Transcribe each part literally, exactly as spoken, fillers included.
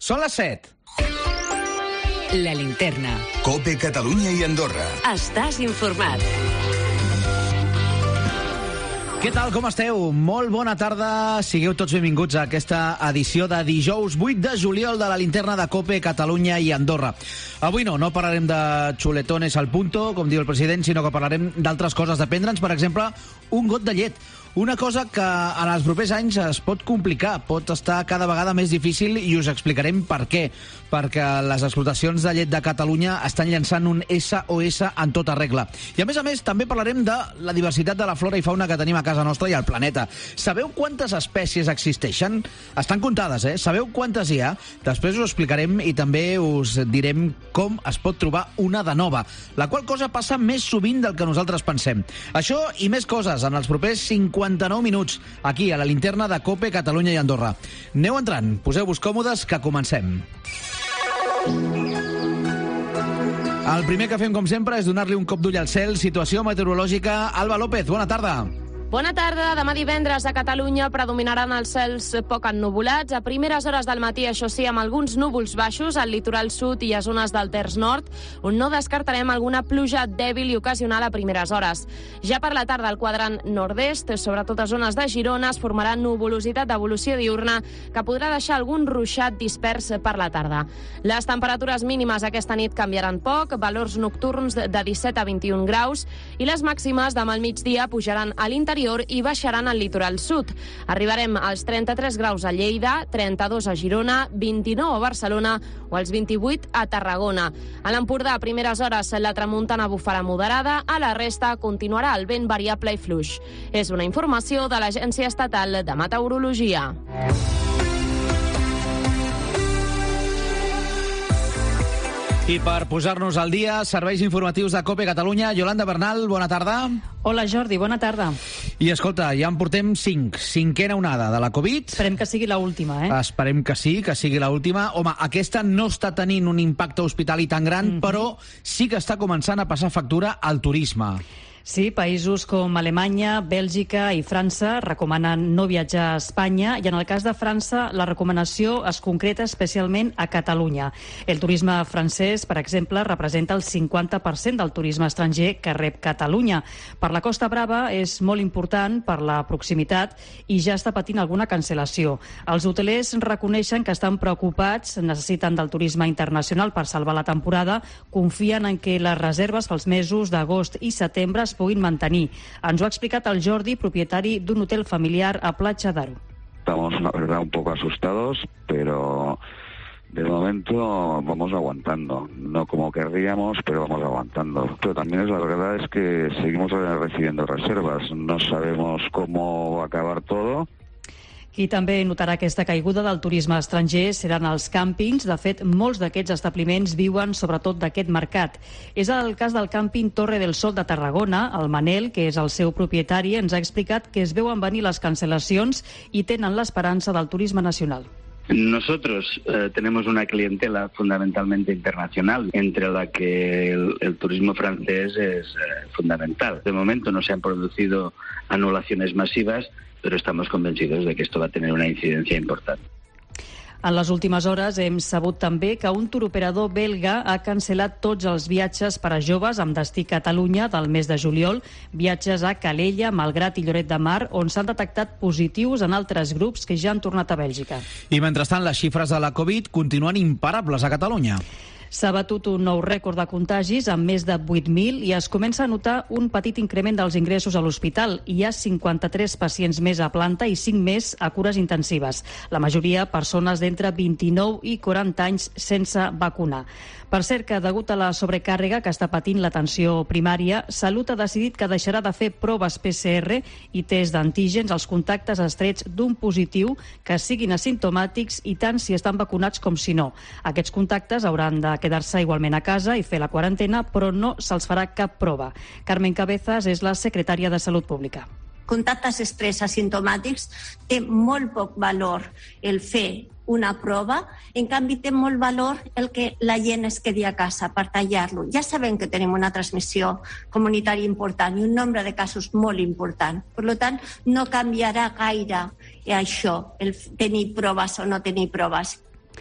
Són les set. La Linterna. COPE Catalunya i Andorra. Estàs informat. Què tal, com esteu? Molt bona tarda. Sigueu tots benvinguts a aquesta edició de dijous vuit de juliol de la Linterna de COPE Catalunya i Andorra. Avui no, no parlarem de xuletones al punto, com diu el president, sinó que parlarem d'altres coses, de prendre'ns, per exemple, un got de llet. Una cosa que en els propers anys es pot complicar, pot estar cada vegada més difícil i us explicarem per què. Perquè les explotacions de llet de Catalunya estan llançant un S O S en tota regla. I a més a més també parlarem de la diversitat de la flora i fauna que tenim a casa nostra i al planeta. Sabeu quantes espècies existeixen? Estan comptades, eh? Sabeu quantes hi ha? Després us ho explicarem i també us direm com es pot trobar una de nova, la qual cosa passa més sovint del que nosaltres pensem. Això i més coses en els propers cinquanta-nou minuts, aquí a la Linterna de COPE Catalunya i Andorra. Aneu entrant, poseu-vos còmodes, que comencem. El primer que fem, com sempre, és donar-li un cop d'ull al cel. Situació meteorològica. Alba López, bona tarda. Bona tarda. Demà divendres a Catalunya predominaran els cels poc ennuvolats. A primeres hores del matí, això sí, amb alguns núvols baixos al litoral sud i a zones del terç nord, on no descartarem alguna pluja dèbil i ocasional a primeres hores. Ja per la tarda, al quadrant nord-est, sobretot a zones de Girona, es formarà nuvolositat d'evolució diurna que podrà deixar algun ruixat dispers per la tarda. Les temperatures mínimes aquesta nit canviaran poc, valors nocturns de disset a vint-i-un graus, i les màximes demà al migdia pujaran a l'interior i baixaran al litoral sud. Arribarem als trenta-tres graus a Lleida, trenta-dos a Girona, vint-i-nou a Barcelona o als vint-i-vuit a Tarragona. A l'Empordà, a primeres hores, la tramuntana bufarà moderada, a la resta continuarà el vent variable i fluix. És una informació de l'Agència Estatal de Meteorologia. I per posar-nos al dia, serveis informatius de COPE Catalunya. Yolanda Bernal, bona tarda. Hola, Jordi, bona tarda. I escolta, ja en portem cinc. Cinquena onada de la Covid. Esperem que sigui l'última, eh? Esperem que sí, que sigui l'última. Home, aquesta no està tenint un impacte hospitalari tan gran, mm-hmm. però sí que està començant a passar factura al turisme. Sí, països com Alemanya, Bèlgica i França recomanen no viatjar a Espanya i en el cas de França la recomanació es concreta especialment a Catalunya. El turisme francès, per exemple, representa el cinquanta per cent del turisme estranger que rep Catalunya. Per la Costa Brava és molt important per la proximitat i ja està patint alguna cancel·lació. Els hotelers reconeixen que estan preocupats, necessiten del turisme internacional per salvar la temporada, confien en que les reserves pels mesos d'agost i setembre es puguin mantenir. Ens ho ha explicat el Jordi, propietari d'un hotel familiar a Platja d'Aro. Estamos, la verdad, un poco asustados, pero de momento vamos aguantando. No como querríamos, pero vamos aguantando. Pero también es la verdad es que seguimos recibiendo reservas. No sabemos cómo va a acabar todo. Qui també notarà aquesta caiguda del turisme estranger seran els càmpings. De fet, molts d'aquests establiments viuen sobretot d'aquest mercat. És el cas del càmping Torre del Sol de Tarragona. El Manel, que és el seu propietari, ens ha explicat que es veuen venir les cancel·lacions i tenen l'esperança del turisme nacional. Nosotros eh, tenemos una clientela fundamentalmente internacional, entre la que el, el turismo francés es eh, fundamental. De momento no se han producido anulaciones masivas, pero estamos convencidos de que esto va a tener una incidencia importante. En les últimes hores hem sabut també que un turoperador belga ha cancel·lat tots els viatges per a joves amb destí Catalunya del mes de juliol, viatges a Calella, Malgrat i Lloret de Mar, on s'han detectat positius en altres grups que ja han tornat a Bèlgica. I mentrestant, les xifres de la Covid continuen imparables a Catalunya. S'ha batut un nou rècord de contagis amb més de vuit mil i es comença a notar un petit increment dels ingressos a l'hospital. Hi ha cinquanta-tres pacients més a planta i cinc més a cures intensives. La majoria persones d'entre vint-i-nou i quaranta anys sense vacunar. Per cert que, degut a la sobrecàrrega que està patint l'atenció primària, Salut ha decidit que deixarà de fer proves P C R i test d'antígens als contactes estrets d'un positiu que siguin asimptomàtics i tant si estan vacunats com si no. Aquests contactes hauran de quedar-se igualment a casa i fer la quarantena, però no se'ls farà cap prova. Carmen Cabezas és la secretària de Salut Pública. Contactes estrès asimptomàtics té molt poc valor el fer una prova, en canvi té molt valor el que la gent es quedi a casa per tallar-lo. Ja sabem que tenim una transmissió comunitària important i un nombre de casos molt important. Per tant, no canviarà gaire això, el tenir proves o no tenir proves.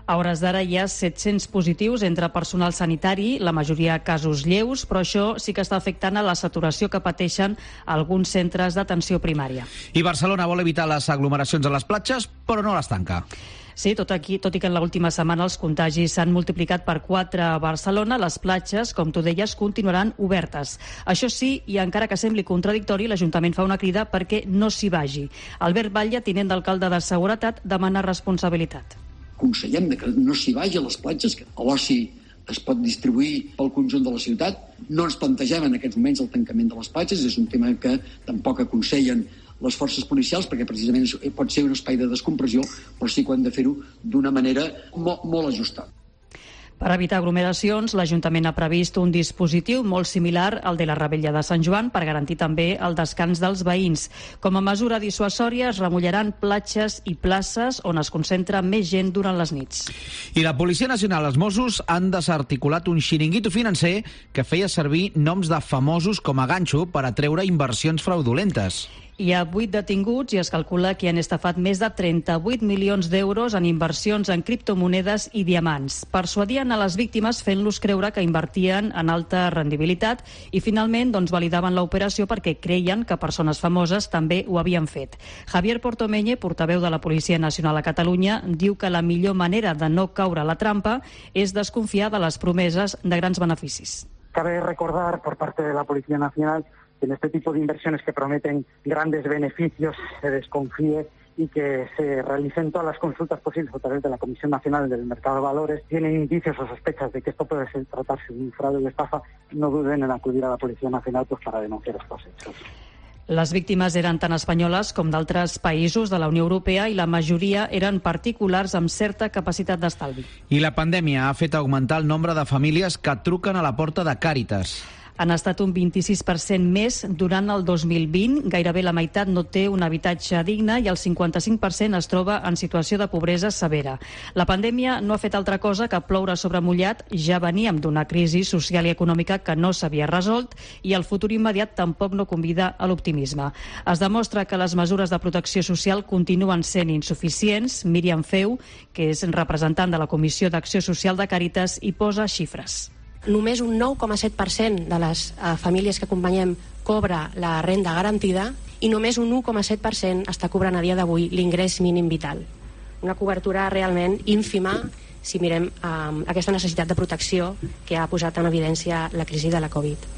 A hores d'ara hi ha set-cents positius entre personal sanitari, la majoria casos lleus, però això sí que està afectant a la saturació que pateixen alguns centres d'atenció primària. I Barcelona vol evitar les aglomeracions a les platges, però no les tanca. Sí, tot, aquí, tot i que en l'última setmana els contagis s'han multiplicat per quatre a Barcelona, les platges, com tu deies, continuaran obertes. Això sí, i encara que sembli contradictori, l'Ajuntament fa una crida perquè no s'hi vagi. Albert Batlle, tinent d'alcalde de Seguretat, demana responsabilitat. Aconsellem que no s'hi vagi a les platges, que l'oci es pot distribuir pel conjunt de la ciutat. No ens plantegem en aquests moments el tancament de les platges, és un tema que tampoc aconsellen les forces policials, perquè precisament pot ser un espai de descompressió, però sí que hem de fer-ho d'una manera molt, molt ajustada. Per evitar aglomeracions, l'Ajuntament ha previst un dispositiu molt similar al de la Revetlla de Sant Joan per garantir també el descans dels veïns. Com a mesura dissuasòria es remullaran platges i places on es concentra més gent durant les nits. I la Policia Nacional, els Mossos, han desarticulat un xiringuito financer que feia servir noms de famosos com a ganxo per atreure inversions fraudulentes. Hi ha vuit detinguts i es calcula que han estafat més de trenta-vuit milions d'euros en inversions en criptomonedes i diamants. Persuadien a les víctimes fent-los creure que invertien en alta rendibilitat i finalment doncs, validaven l'operació perquè creien que persones famoses també ho havien fet. Javier Portomeñe, portaveu de la Policia Nacional a Catalunya, diu que la millor manera de no caure a la trampa és desconfiar de les promeses de grans beneficis. Cabe recordar por parte de la Policía Nacional que en este tipo de inversiones que prometen grandes beneficios se desconfíe y que se realicen todas las consultas posibles a través de la Comisión Nacional del Mercado de Valores. Tienen indicios o sospechas de que esto puede ser, tratarse de un fraude o estafa, no duden en acudir a la Policía Nacional pues, para denunciar estos hechos. Les víctimes eren tant espanyoles com d'altres països de la Unió Europea i la majoria eren particulars amb certa capacitat d'estalvi. I la pandèmia ha fet augmentar el nombre de famílies que truquen a la porta de Càritas. Han estat un vint-i-sis per cent més durant el dos mil vint. Gairebé la meitat no té un habitatge digne i el cinquanta-cinc per cent es troba en situació de pobresa severa. La pandèmia no ha fet altra cosa que ploure sobre mullat. Ja veníem d'una crisi social i econòmica que no s'havia resolt i el futur immediat tampoc no convida a l'optimisme. Es demostra que les mesures de protecció social continuen sent insuficients. Míriam Feu, que és representant de la Comissió d'Acció Social de Càritas, hi posa xifres. Només un nou coma set per cent de les eh, famílies que acompanyem cobra la renda garantida i només un u coma set per cent està cobrant a dia d'avui l'ingrés mínim vital. Una cobertura realment ínfima si mirem eh, aquesta necessitat de protecció que ha posat en evidència la crisi de la Covid.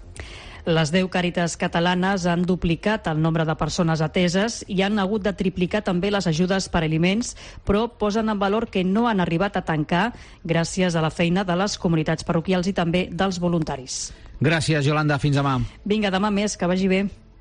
Les deu Càritas catalanes han duplicat el nombre de persones ateses i han hagut de triplicar també les ajudes per aliments, però posen en valor que no han arribat a tancar gràcies a la feina de les comunitats parroquials i també dels voluntaris. Gràcies, Yolanda. Fins demà. Vinga, demà més, que vagi bé.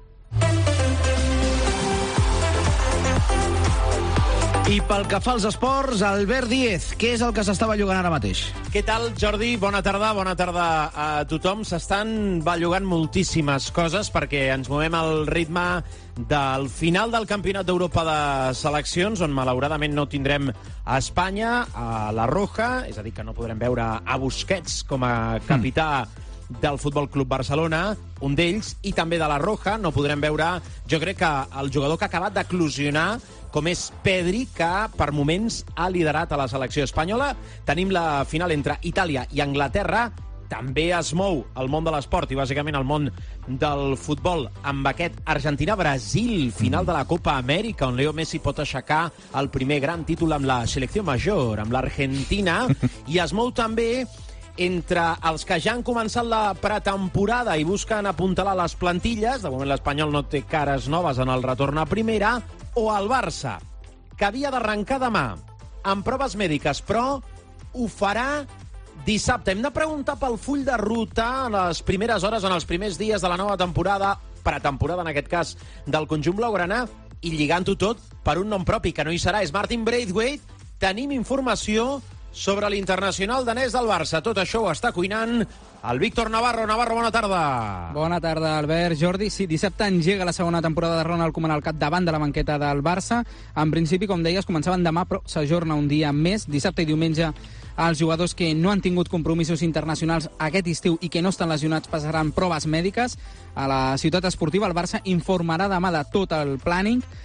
I pel que fa als esports, Albert Díez, què és el que s'està bellugant ara mateix? Què tal, Jordi? Bona tarda, bona tarda a tothom. S'estan bellugant moltíssimes coses perquè ens movem al ritme del final del Campionat d'Europa de seleccions, on malauradament no tindrem a Espanya, a la Roja, és a dir, que no podrem veure a Busquets com a capità mm. del Futbol Club Barcelona, un d'ells, i també de la Roja no podrem veure, jo crec que el jugador que ha acabat d'eclosionar, com és Pedri, que per moments ha liderat a la selecció espanyola. Tenim la final entre Itàlia i Anglaterra. També es mou el món de l'esport i bàsicament el món del futbol amb aquest Argentina-Brasil, final de la Copa Amèrica, on Leo Messi pot aixecar el primer gran títol amb la selecció major, amb l'Argentina, i es mou també entre els que ja han començat la pretemporada i busquen apuntalar les plantilles. De moment l'Espanyol no té cares noves en el retorn a primera, o el Barça, que havia d'arrencar demà amb proves mèdiques, però ho farà dissabte. Hem de preguntar pel full de ruta en les primeres hores, en els primers dies de la nova temporada, pretemporada en aquest cas, del conjunt blaugrana, i lligant-ho tot per un nom propi, que no hi serà, és Martin Braithwaite. Tenim informació sobre l'internacional danès del Barça. Tot això ho està cuinant el Víctor Navarro. Navarro, bona tarda. Bona tarda, Albert. Jordi, sí, dissabte engega la segona temporada de Ronald Koeman al cap davant de la banqueta del Barça. En principi, com deies, començaven demà, però s'ajorna un dia més. Dissabte i diumenge els jugadors que no han tingut compromisos internacionals aquest estiu i que no estan lesionats passaran proves mèdiques. A la ciutat esportiva el Barça informarà demà de tot el planning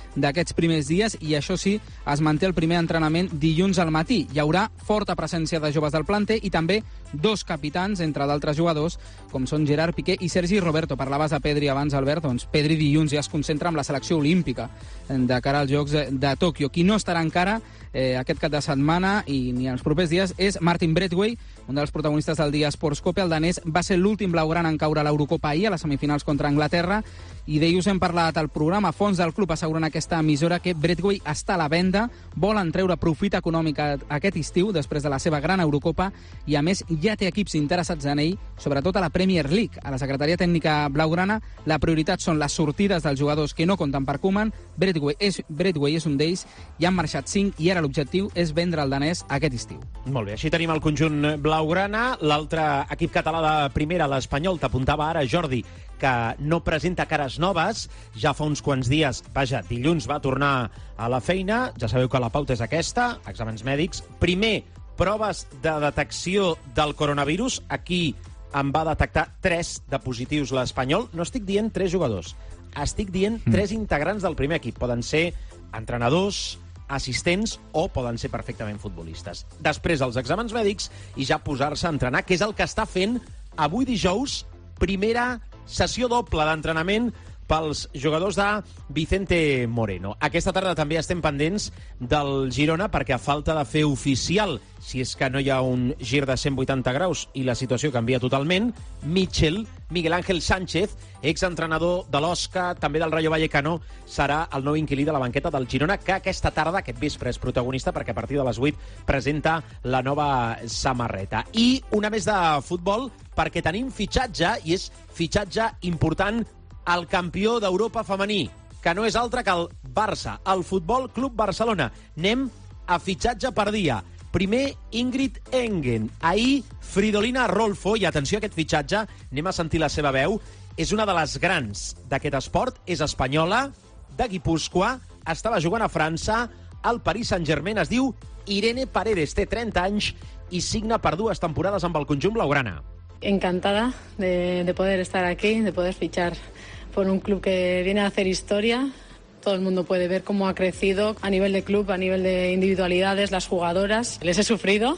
d'aquests primers dies i això sí, es manté el primer entrenament dilluns al matí. Hi haurà forta presència de joves del planter i també dos capitans, entre d'altres jugadors, com són Gerard Piqué i Sergi Roberto. Parlaves de Pedri abans, Albert, doncs Pedri dilluns ja es concentra amb la selecció olímpica de cara als Jocs de Tòquio. Qui no estarà encara eh, aquest cap de setmana i ni els propers dies és Martin Braithwaite, un dels protagonistes del dia Sports Copa. El danès va ser l'últim blaugrana en caure a l'Eurocopa ahir, a les semifinals contra Anglaterra, i d'ell us hem parlat al programa. Fons del club asseguren aquesta emissora que Braithwaite està a la venda, volen treure profit econòmic aquest estiu després de la seva gran Eurocopa i a més ja té equips interessats en ell, sobretot a la Premier League. A la secretaria tècnica blaugrana la prioritat són les sortides dels jugadors que no compten per Koeman. Braithwaite és, Braithwaite és un d'ells, i han marxat cinc i ara l'objectiu és vendre el danès aquest estiu. Molt bé, així tenim el conjunt blaugrana. L'altre equip català de primera, l'Espanyol, t'apuntava ara, Jordi, que no presenta cares noves. Ja fa uns quants dies, vaja, dilluns va tornar a la feina. Ja sabeu que la pauta és aquesta, exàmens mèdics. Primer, proves de detecció del coronavirus. Aquí en va detectar tres de positius l'Espanyol. No estic dient tres jugadors, estic dient mm. tres integrants del primer equip. Poden ser entrenadors, assistents o poden ser perfectament futbolistes. Després els exàmens mèdics i ja posar-se a entrenar, que és el que està fent avui dijous, primera sessió doble d'entrenament pels jugadors de Vicente Moreno. Aquesta tarda també estem pendents del Girona perquè a falta de fer oficial, si és que no hi ha un gir de cent vuitanta graus i la situació canvia totalment, Mitchell, Miguel Ángel Sánchez, exentrenador de l'Osca, també del Rayo Vallecano, serà el nou inquilí de la banqueta del Girona, que aquesta tarda, aquest vespre, és protagonista perquè a partir de les vuit presenta la nova samarreta. I una més de futbol perquè tenim fitxatge, i és fitxatge important, el campió d'Europa femení, que no és altre que el Barça, el Futbol Club Barcelona. Anem a fitxatge per dia. Primer, Ingrid Engen. Ahir, Fridolina Rolfo, i atenció a aquest fitxatge, anem a sentir la seva veu, és una de les grans d'aquest esport, és espanyola, de Guipúscoa, estava jugant a França, al Paris Saint-Germain, es diu Irene Paredes, té trenta anys i signa per dues temporades amb el conjunt blaugrana. Encantada de, de poder estar aquí, de poder fichar por un club que viene a hacer historia. Todo el mundo puede ver cómo ha crecido a nivel de club, a nivel de individualidades, las jugadoras. Les he sufrido,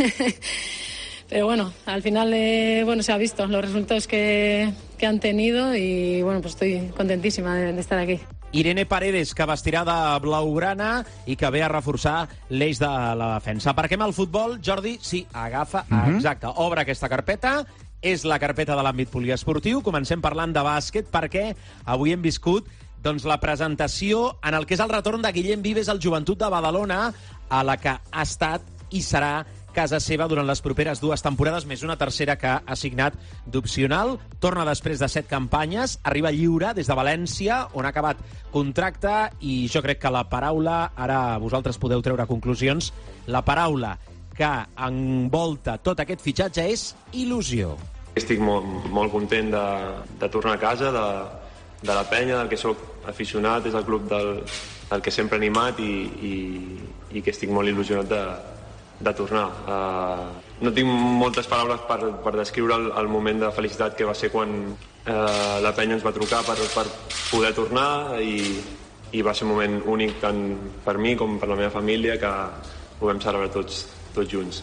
pero bueno, al final eh, bueno, se ha visto los resultados que, que han tenido y bueno, pues estoy contentísima de, de estar aquí. Irene Paredes, que vestirà de blaugrana i que ve a reforçar l'eix de la defensa. Aparquem el futbol, Jordi, sí, agafa, mm-hmm. exacte, obre aquesta carpeta, és la carpeta de l'àmbit poliesportiu. Comencem parlant de bàsquet perquè avui hem viscut doncs, la presentació en el que és el retorn de Guillem Vives al Joventut de Badalona, a la que ha estat i serà casa seva durant les properes dues temporades, més una tercera que ha signat d'opcional. Torna després de set campanyes, arriba lliure des de València, on ha acabat contracte, i jo crec que la paraula, ara vosaltres podeu treure conclusions, la paraula que envolta tot aquest fitxatge és il·lusió. Estic molt, molt content de, de tornar a casa, de, de la penya, del que sóc aficionat, és el club del, del que sempre he animat i, i, i que estic molt il·lusionat de, de tornar. Uh, no tinc moltes paraules per, per descriure el, el moment de felicitat que va ser quan uh, la penya ens va trucar per, per poder tornar i, i va ser un moment únic tant per mi com per la meva família, que ho vam celebrar tots, tots junts.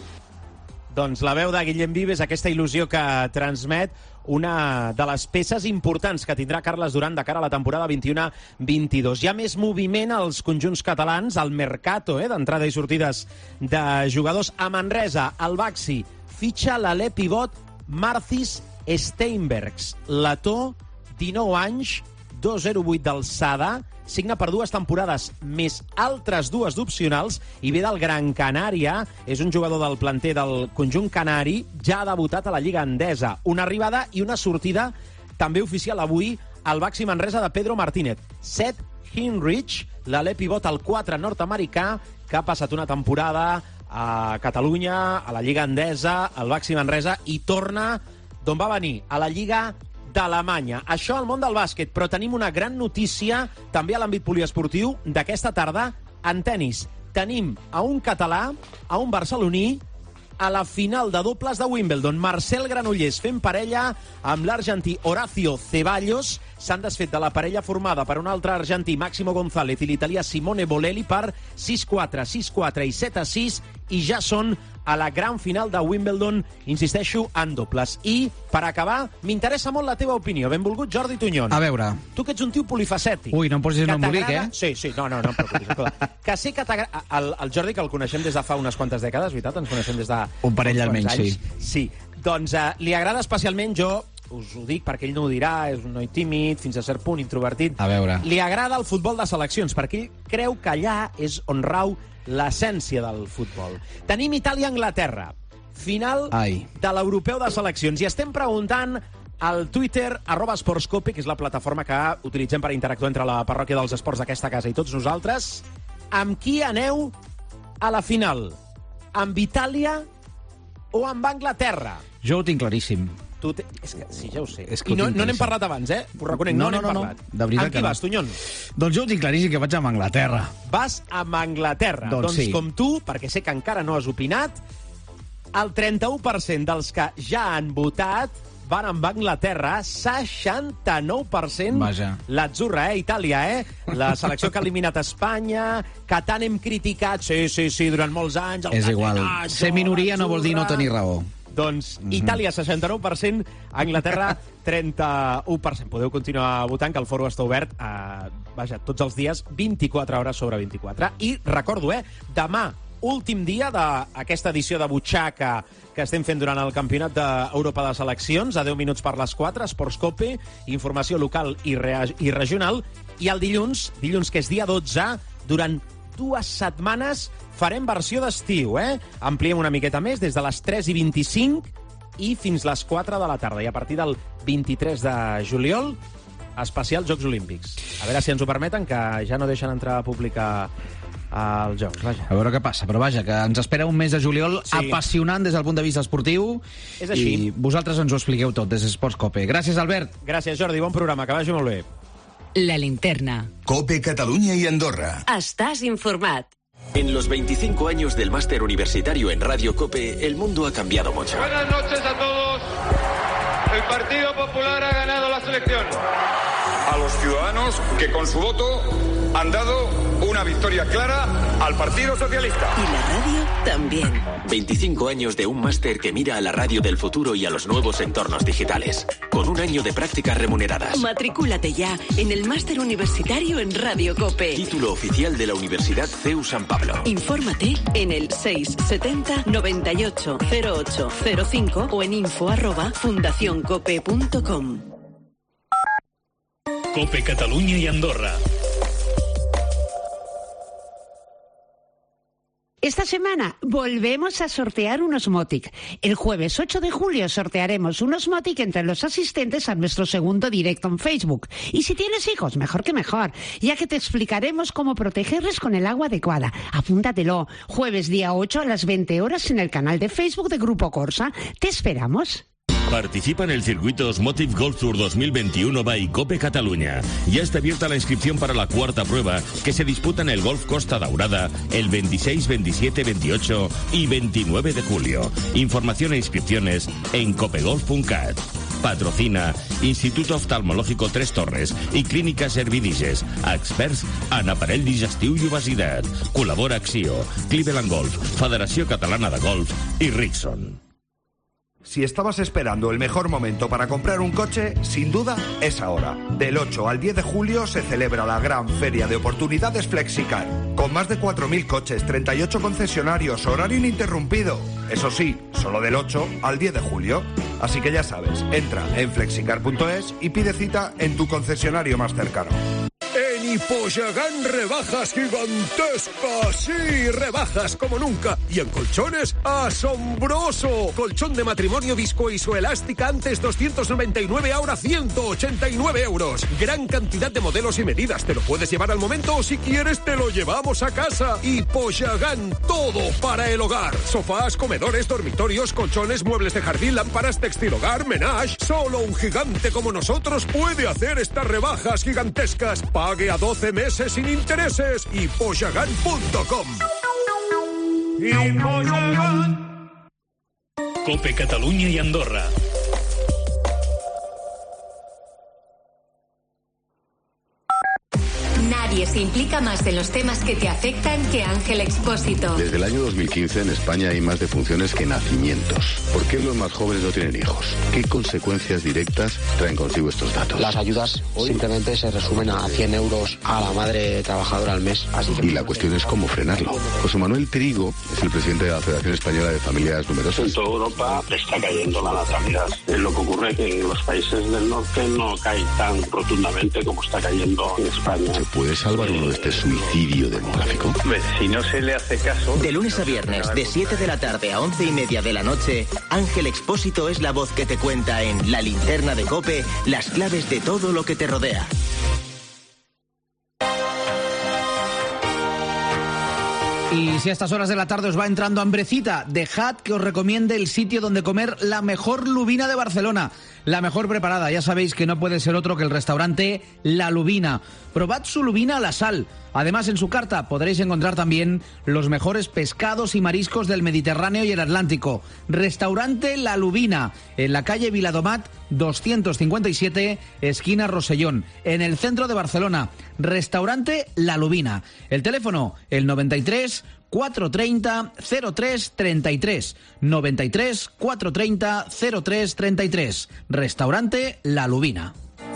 Doncs la veu de Guillem Vives, aquesta il·lusió que transmet, una de les peces importants que tindrà Carles Duran de cara a la temporada vint-i-u vint-i-dos. Hi ha més moviment als conjunts catalans, al mercato eh, d'entrada i sortides de jugadors. A Manresa, el Baxi fitxa l'alè pivot Marcis Steinbergs. Letó, dinou anys, dos coma zero vuit d'alçada, signa per dues temporades més altres dues d'opcionals i ve del Gran Canària. És un jugador del planter del conjunt canari, ja ha debutat a la Lliga Endesa. Una arribada i una sortida també oficial avui al Baxi Manresa de Pedro Martínez. Seth Hinrich, l'alè pivot al quatre nord-americà, que ha passat una temporada a Catalunya, a la Lliga Endesa, al Baxi Manresa, i torna d'on va venir, a la Lliga d'Alemanya. Això al món del bàsquet, però tenim una gran notícia també a l'àmbit poliesportiu d'aquesta tarda en tennis. Tenim a un català, a un barceloní, a la final de dobles de Wimbledon. Marcel Granollers fent parella amb l'argentí Horacio Ceballos. s'han desfet de la parella formada per un altre argentí, Máximo González, i l'italià Simone Bolelli per sis quatre, sis quatre i set a sis, i ja són a la gran final de Wimbledon, insisteixo, en dobles. I, per acabar, m'interessa molt la teva opinió. Benvolgut Jordi Tuñón. A veure. Tu que ets un tio polifacètic. Ui, no em posis en un embolic, eh? Sí, sí, no, no, no em preocupis. Que sé que t'agrada... El, el Jordi, que el coneixem des de fa unes quantes dècades, veritat? Ens coneixem des de... Un parell almenys, sí. Sí. Doncs eh, li agrada especialment, jo us ho dic perquè ell no ho dirà, és un noi tímid, fins a cert punt introvertit. A veure. Li agrada el futbol de seleccions, perquè ell creu que allà és on rau l'essència del futbol. Tenim Itàlia-Anglaterra, final Ai. de l'europeu de seleccions, i estem preguntant al Twitter, arroba Sportscope, que és la plataforma que utilitzem per interactuar entre la parròquia dels esports d'aquesta casa i tots nosaltres, amb qui aneu a la final? Amb Itàlia o amb Anglaterra? Jo ho tinc claríssim. Tu te... És que, sí, ja ho sé. És que I no, ho tinc no n'hem claríssim. parlat abans, eh? Ho reconec, no, No, n'hem no, no, parlat. no. De veritat amb qui que no. vas, Tuñón? Doncs jo ho tinc claríssim, que vaig amb Anglaterra. Vas amb Anglaterra. Doncs doncs sí. com tu, perquè sé que encara no has opinat, el trenta-u per cent dels que ja han votat van amb Anglaterra, seixanta-nou per cent Vaja. l'atzurra, eh? Itàlia, eh? La selecció que ha eliminat Espanya, que tant hem criticat, sí, sí, sí, durant molts anys. És igual. Ser minoria no vol dir no tenir raó. Doncs Itàlia, seixanta-nou per cent, Anglaterra, trenta-u per cent. Podeu continuar votant, que el foro està obert, eh, vaja, tots els dies, vint-i-quatre hores sobre vint-i-quatre. I recordo, eh, demà, últim dia d'aquesta edició de Butxaca que estem fent durant el Campionat d'Europa de Seleccions, a deu minuts per les quatre, Sportscope, informació local i, re i regional, i el dilluns, dilluns que és dia dotze, durant dues setmanes farem versió d'estiu, eh? Ampliem una miqueta més, des de les tres i vint-i-cinc i fins les quatre de la tarda, i a partir del vint-i-tres de juliol, especial Jocs Olímpics. A veure si ens ho permeten, que ja no deixen entrar a publicar als Jocs, vaja. A veure què passa, però vaja, que ens espera un mes de juliol Sí. apassionant des del punt de vista esportiu. És així. I vosaltres ens ho expliqueu tot des de Sportscope. Gràcies, Albert. Gràcies, Jordi, bon programa, que vagi molt bé. La linterna. Cope Catalunya y Andorra. Estás informat. En los veinticinco años del máster universitario en Radio Cope, el mundo ha cambiado mucho. Buenas noches a todos. El Partido Popular ha ganado la selección. A los ciudadanos que con su voto han dado una victoria clara al Partido Socialista. Y la radio también. veinticinco años de un máster que mira a la radio del futuro y a los nuevos entornos digitales. Con un año de prácticas remuneradas. Matricúlate ya en el máster universitario en Radio Cope. Título oficial de la Universidad C E U San Pablo. Infórmate en el seis setenta noventa y ocho cero ocho cero cinco o en info arroba fundacioncope punto com. Cope Catalunya y Andorra. Esta semana volvemos a sortear un Osmotic. El jueves ocho de julio sortearemos un Osmotic entre los asistentes a nuestro segundo directo en Facebook. Y si tienes hijos, mejor que mejor, ya que te explicaremos cómo protegerles con el agua adecuada. Apúntatelo, jueves día ocho a las veinte horas en el canal de Facebook de Grupo Corsa. ¡Te esperamos! Participa en el circuito Osmotic Golf Tour dos mil veintiuno by Cope Catalunya. Ya está abierta la inscripción para la cuarta prueba, que se disputa en el Golf Costa Daurada el veintiséis, veintisiete, veintiocho y veintinueve de julio. Información e inscripciones en copegolf punto cat. Patrocina Instituto Oftalmológico Tres Torres i Clínica Servidiges. Experts en aparell digestiu i obesitat. Col·labora Acció, Cleveland Golf, Federació Catalana de Golf i Rickson. Si estabas esperando el mejor momento para comprar un coche, sin duda es ahora. Del ocho al diez de julio se celebra la gran feria de oportunidades Flexicar, con más de cuatro mil coches, treinta y ocho concesionarios, horario ininterrumpido. Eso sí, solo del ocho al diez de julio. Así que ya sabes, entra en flexicar punto es y pide cita en tu concesionario más cercano. En Hipoyagán rebajas gigantescas, sí, rebajas como nunca. Y en colchones, asombroso. Colchón de matrimonio visco isoelástica antes doscientos noventa y nueve, ahora ciento ochenta y nueve euros. Gran cantidad de modelos y medidas, te lo puedes llevar al momento o si quieres te lo llevamos a casa. Hipoyagán, todo para el hogar. Sofás, comedores, dormitorios, colchones, muebles de jardín, lámparas, textil hogar, menage. Solo un gigante como nosotros puede hacer estas rebajas gigantescas. Pague a doce meses sin intereses. Hipoyagán punto com. Hipoyagán. Cope Catalunya y Andorra. Nadie se implica más en los temas que te afectan que Ángel Expósito. Desde el año dos mil quince en España hay más defunciones que nacimientos. ¿Por qué los más jóvenes no tienen hijos? ¿Qué consecuencias directas traen consigo estos datos? Las ayudas simplemente se resumen a cien euros a la madre trabajadora al mes. Así que... Y la cuestión es cómo frenarlo. José Manuel Trigo es el presidente de la Federación Española de Familias Numerosas. En toda Europa está cayendo la natalidad. Es lo que ocurre que en los países del norte no cae tan rotundamente como está cayendo en España. ¿Se puede salvar uno de este suicidio demográfico? Si no se le hace caso... De lunes a viernes, de siete de la tarde a once y media de la noche, Ángel Expósito es la voz que te cuenta en La Linterna de COPE las claves de todo lo que te rodea. Y si a estas horas de la tarde os va entrando hambrecita, dejad que os recomiende el sitio donde comer la mejor lubina de Barcelona. La mejor preparada, ya sabéis que no puede ser otro que el restaurante La Lubina. Probad su lubina a la sal. Además, en su carta podréis encontrar también los mejores pescados y mariscos del Mediterráneo y el Atlántico. Restaurante La Lubina, en la calle Viladomat doscientos cincuenta y siete, esquina Rosellón, en el centro de Barcelona. Restaurante La Lubina. El teléfono, el noventa y tres, cuatrocientos treinta, cero tres treinta y tres. noventa y tres, cuatrocientos treinta, cero tres treinta y tres. Restaurante La Lubina.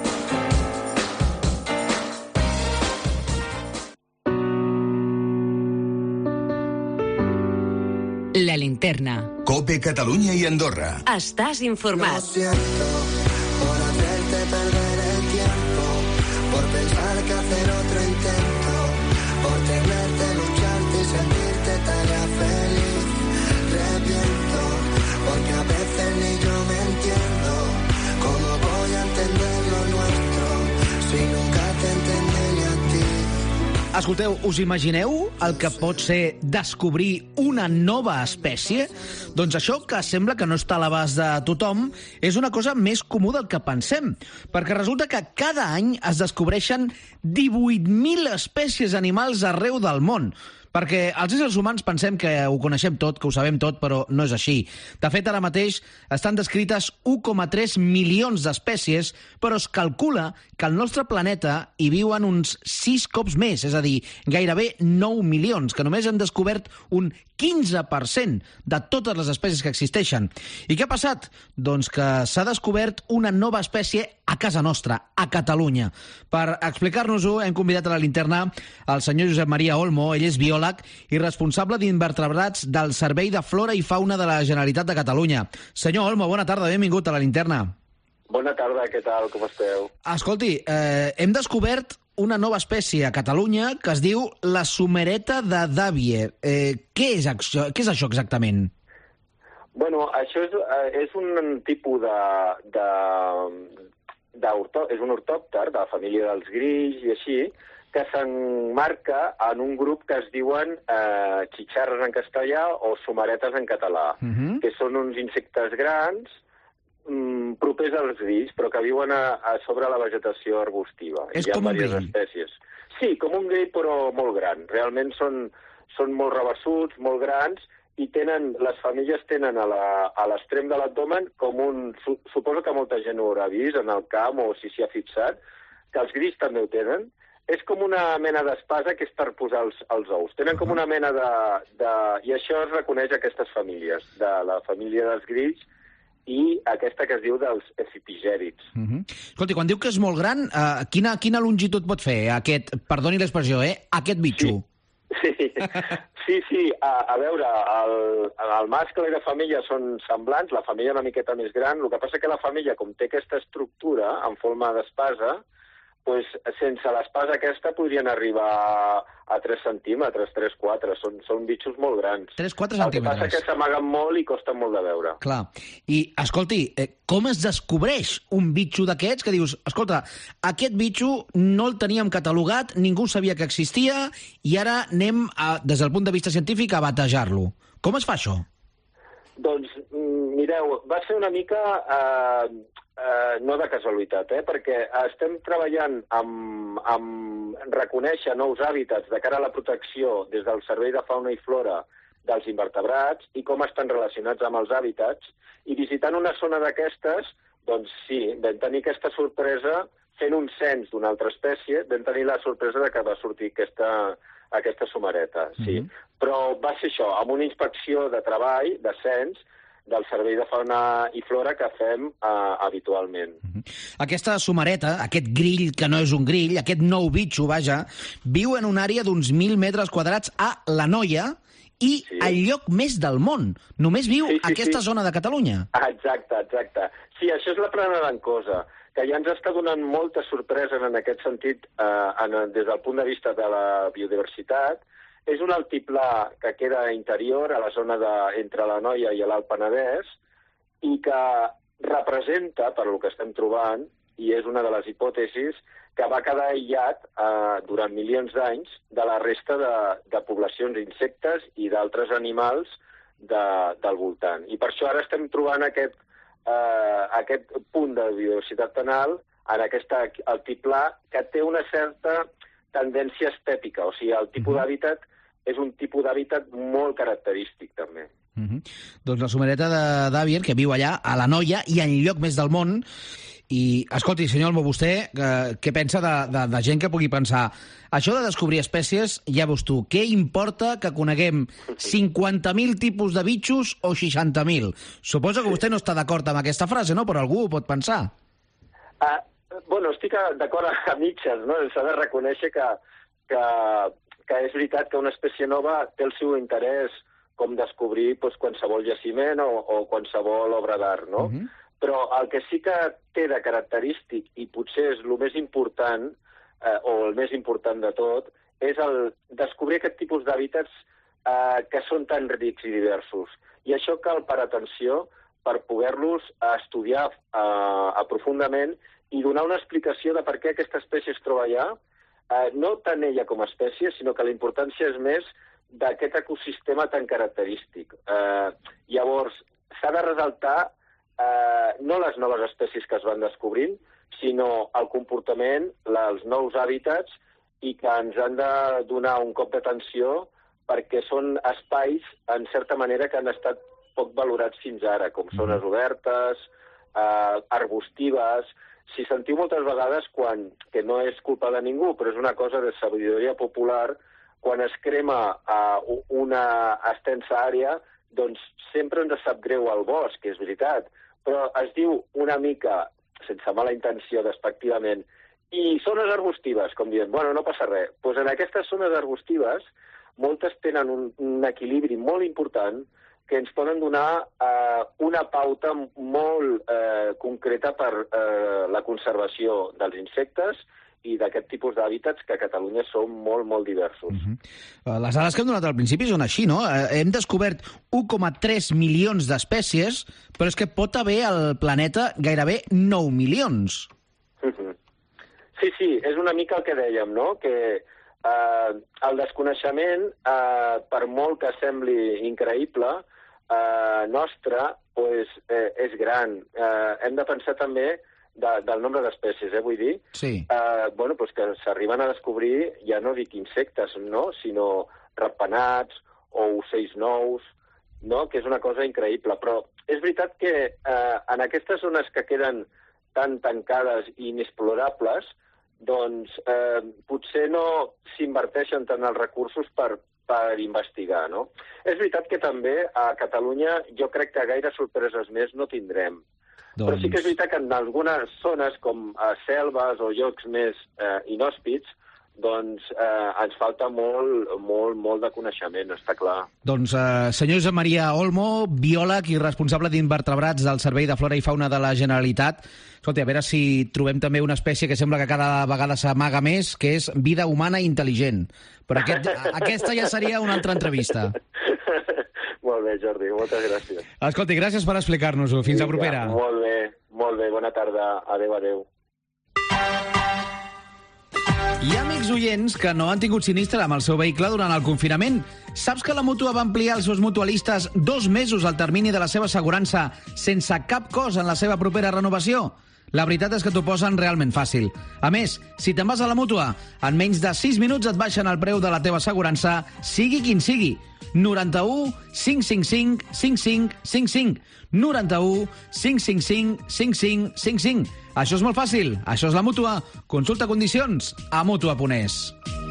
La Linterna. COPE Catalunya y Andorra. Estàs informat. Lo siento por hacerte perder el tiempo, por pensar que hacer otro intento, por tenerte, lucharte y sentirte tan feliz. Reviento, porque a veces ni yo me entiendo. ¿Cómo voy a entender lo nuestro si nunca te entendí ni a ti? Escolteu, us imagineu el que pot ser descobrir una nova espècie? Doncs això, que sembla que no està a l'abast de tothom, és una cosa més comú del que pensem, perquè resulta que cada any es descobreixen divuit mil espècies animals arreu del món. Perquè els éssers humans pensem que ho coneixem tot, que ho sabem tot, però no és així. De fet, ara mateix estan descrites u coma tres milions d'espècies, però es calcula que al nostre planeta hi viuen uns sis cops més, és a dir, gairebé nou milions, que només han descobert un quinze per cent de totes les espècies que existeixen. I què ha passat? Doncs que s'ha descobert una nova espècie a casa nostra, a Catalunya. Per explicar-nos-ho, hem convidat a la linterna el senyor Josep Maria Olmo. Ell és biòleg i responsable d'invertebrats del Servei de Flora i Fauna de la Generalitat de Catalunya. Senyor Olmo, bona tarda, benvingut a la linterna. Bona tarda, què tal, com esteu? Escolti, eh, hem descobert una nova espècie a Catalunya que es diu la somereta de Dàvie. Eh, què, és això, què és això exactament? Bueno, això és, és un tipus de... de, de és un ortòpter de la família dels grills i així, que s'emmarca en un grup que es diuen eh, xitxarres en castellà o someretes en català, uh-huh. que són uns insectes grans, mm, propers als grills, però que viuen a, a sobre la vegetació arbustiva. És com un grill. Espècies. Sí, com un grill, però molt gran. Realment són, són molt rabassuts, molt grans, i tenen, les famílies tenen a l'extrem de l'abdomen com un... Su, suposo que molta gent ho haurà vist en el camp o si s'hi ha fixat, que els grills també ho tenen. És com una mena d'espasa que és per posar els, els ous. Tenen com una mena de, de... I això es reconeix a aquestes famílies, de la família dels grills i aquesta que es diu dels epipigèrids. Uh -huh. Escolti, quan diu que és molt gran, uh, quina, quina longitud pot fer aquest, perdoni l'expressió, eh, aquest bitxo? Sí, sí, sí, sí. A, a veure, el, el mascle i la femella són semblants, la femella una miqueta més gran, el que passa que la femella, com té aquesta estructura en forma d'espasa, pues, sense l'espasa aquesta podrien arribar a tres centímetres, tres quatre, són, són bitxos molt grans. tres quatre centímetres. El que passa que s'amaguen molt i costen molt de veure. Clar. I, escolti, eh, com es descobreix un bitxo d'aquests que dius, escolta, aquest bitxo no el teníem catalogat, ningú sabia que existia i ara anem, a, des del punt de vista científic, a batejar-lo. Com es fa això? Doncs, mireu, va ser una mica... Eh, Uh, no de casualitat, eh? Perquè estem treballant amb, amb reconèixer nous hàbitats de cara a la protecció des del Servei de Fauna i Flora dels invertebrats i com estan relacionats amb els hàbitats, i visitant una zona d'aquestes, doncs sí, vam tenir aquesta sorpresa fent un cens d'una altra espècie, vam tenir la sorpresa de que va sortir aquesta, aquesta somareta, sí. Mm-hmm. Però va ser això, amb una inspecció de treball, de cens, del Servei de Fauna i Flora que fem uh, habitualment. Mm-hmm. Aquesta somareta, aquest grill que no és un grill, aquest nou bitxo, vaja, viu en una àrea d'uns mil metres quadrats a l'Anoia i sí. al lloc més del món. Només viu sí, sí, aquesta sí. zona de Catalunya. Exacte, exacte. Sí, això és la plana d'Ancosa, que ja ens està donant moltes sorpreses en aquest sentit eh, en, des del punt de vista de la biodiversitat. És un altiplà que queda interior a la zona de, entre l'Anoia i l'Alt Penedès i que representa, per lo que estem trobant, i és una de les hipòtesis, que va quedar aïllat eh, durant milions d'anys de la resta de, de poblacions d'insectes i d'altres animals de, del voltant. I per això ara estem trobant aquest, eh, aquest punt de biodiversitat tan alt en aquest altiplà que té una certa tendència estèpica, o sigui, el tipus mm-hmm. d'hàbitat és un tipus d'hàbitat molt característic, també. Mm-hmm. Doncs la somereta de Davier, que viu allà, a l'Anoia, i en lloc més del món. I, escolti, senyor Olmo, vostè eh, què pensa de, de, de gent que pugui pensar això de descobrir espècies, ja veus tu, què importa que coneguem cinquanta mil tipus de bitxos o seixanta mil? Suposo que vostè no està d'acord amb aquesta frase, no? Però algú ho pot pensar. Uh, bueno, estic d'acord a mitges, no? S'ha de reconèixer que, que, que és veritat que una espècie nova té el seu interès com descobrir doncs, qualsevol jaciment o, o qualsevol obra d'art, no? Uh-huh. Però el que sí que té de característic, i potser és el més important, eh, o el més important de tot, és el descobrir aquest tipus d'hàbitats eh, que són tan rics i diversos. I això cal per atenció per poder-los estudiar eh, aprofundament i donar una explicació de per què aquesta espècie es troba allà, eh, no tant ella com a espècie, sinó que la importància és més d'aquest ecosistema tan característic. Eh, llavors, s'ha de resaltar Uh, no les noves espècies que es van descobrint, sinó el comportament, la, els nous hàbitats, i que ens han de donar un cop d'atenció perquè són espais, en certa manera, que han estat poc valorats fins ara, com zones obertes, uh, arbustives. Si sentiu moltes vegades, quan, que no és culpa de ningú, però és una cosa de sabidoria popular, quan es crema uh, una extensa àrea, doncs sempre ens sap greu al bosc, és veritat, però es diu una mica, sense mala intenció, despectivament, i zones arbustives, com dient, bueno, no passa res. Doncs en aquestes zones arbustives, moltes tenen un, un equilibri molt important que ens poden donar eh, una pauta molt eh, concreta per eh, la conservació dels insectes i d'aquest tipus d'hàbitats que a Catalunya són molt, molt diversos. Uh-huh. Les dades que hem donat al principi són així, no? Hem descobert u coma tres milions d'espècies, però és que pot haver al planeta gairebé nou milions. Uh-huh. Sí, sí, és una mica el que dèiem, no? Que eh, el desconeixement, eh, per molt que sembli increïble, eh, nostre, pues, eh, és gran. Eh, hem de pensar també De, del nombre d'espècies, eh, vull dir, sí. eh, bueno, pues que s'arriben a descobrir, ja no dic insectes, no?, sinó ratpenats o ocells nous, no?, que és una cosa increïble. Però és veritat que eh, en aquestes zones que queden tan tancades i inexplorables, doncs eh, potser no s'inverteixen tant els recursos per, per investigar, no? És veritat que també a Catalunya jo crec que gaire sorpreses més no tindrem. Doncs... Però sí que és veritat que en algunes zones, com a selves o llocs més eh, inhòspits, doncs eh, ens falta molt, molt, molt de coneixement, està clar. Doncs, eh, senyor Josep Maria Olmo, biòleg i responsable d'invertebrats del Servei de Flora i Fauna de la Generalitat. Escolta, a veure si trobem també una espècie que sembla que cada vegada s'amaga més, que és vida humana intel·ligent. Però aquest, aquesta ja seria una altra entrevista. Molt bé, Jordi, moltes gràcies. Escolti, gràcies per explicar-nos-ho. Fins a propera. Ja, molt bé, molt bé. Bona tarda. Adéu, adéu. Hi ha amics oients que no han tingut sinistre amb el seu vehicle durant el confinament. Saps que la Mútua va ampliar els seus mutualistes dos mesos al termini de la seva assegurança sense cap cost en la seva propera renovació? La veritat és que t'ho posen realment fàcil. A més, si te'n vas a la Mútua, en menys de sis minuts et baixen el preu de la teva assegurança, sigui quin sigui. noranta-u, cinc cinc cinc, cinc cinc cinc cinc. noranta-u, cinc cinc cinc, cinc cinc cinc cinc. Això és molt fàcil. Això és la Mútua. Consulta condicions a mútua punt es.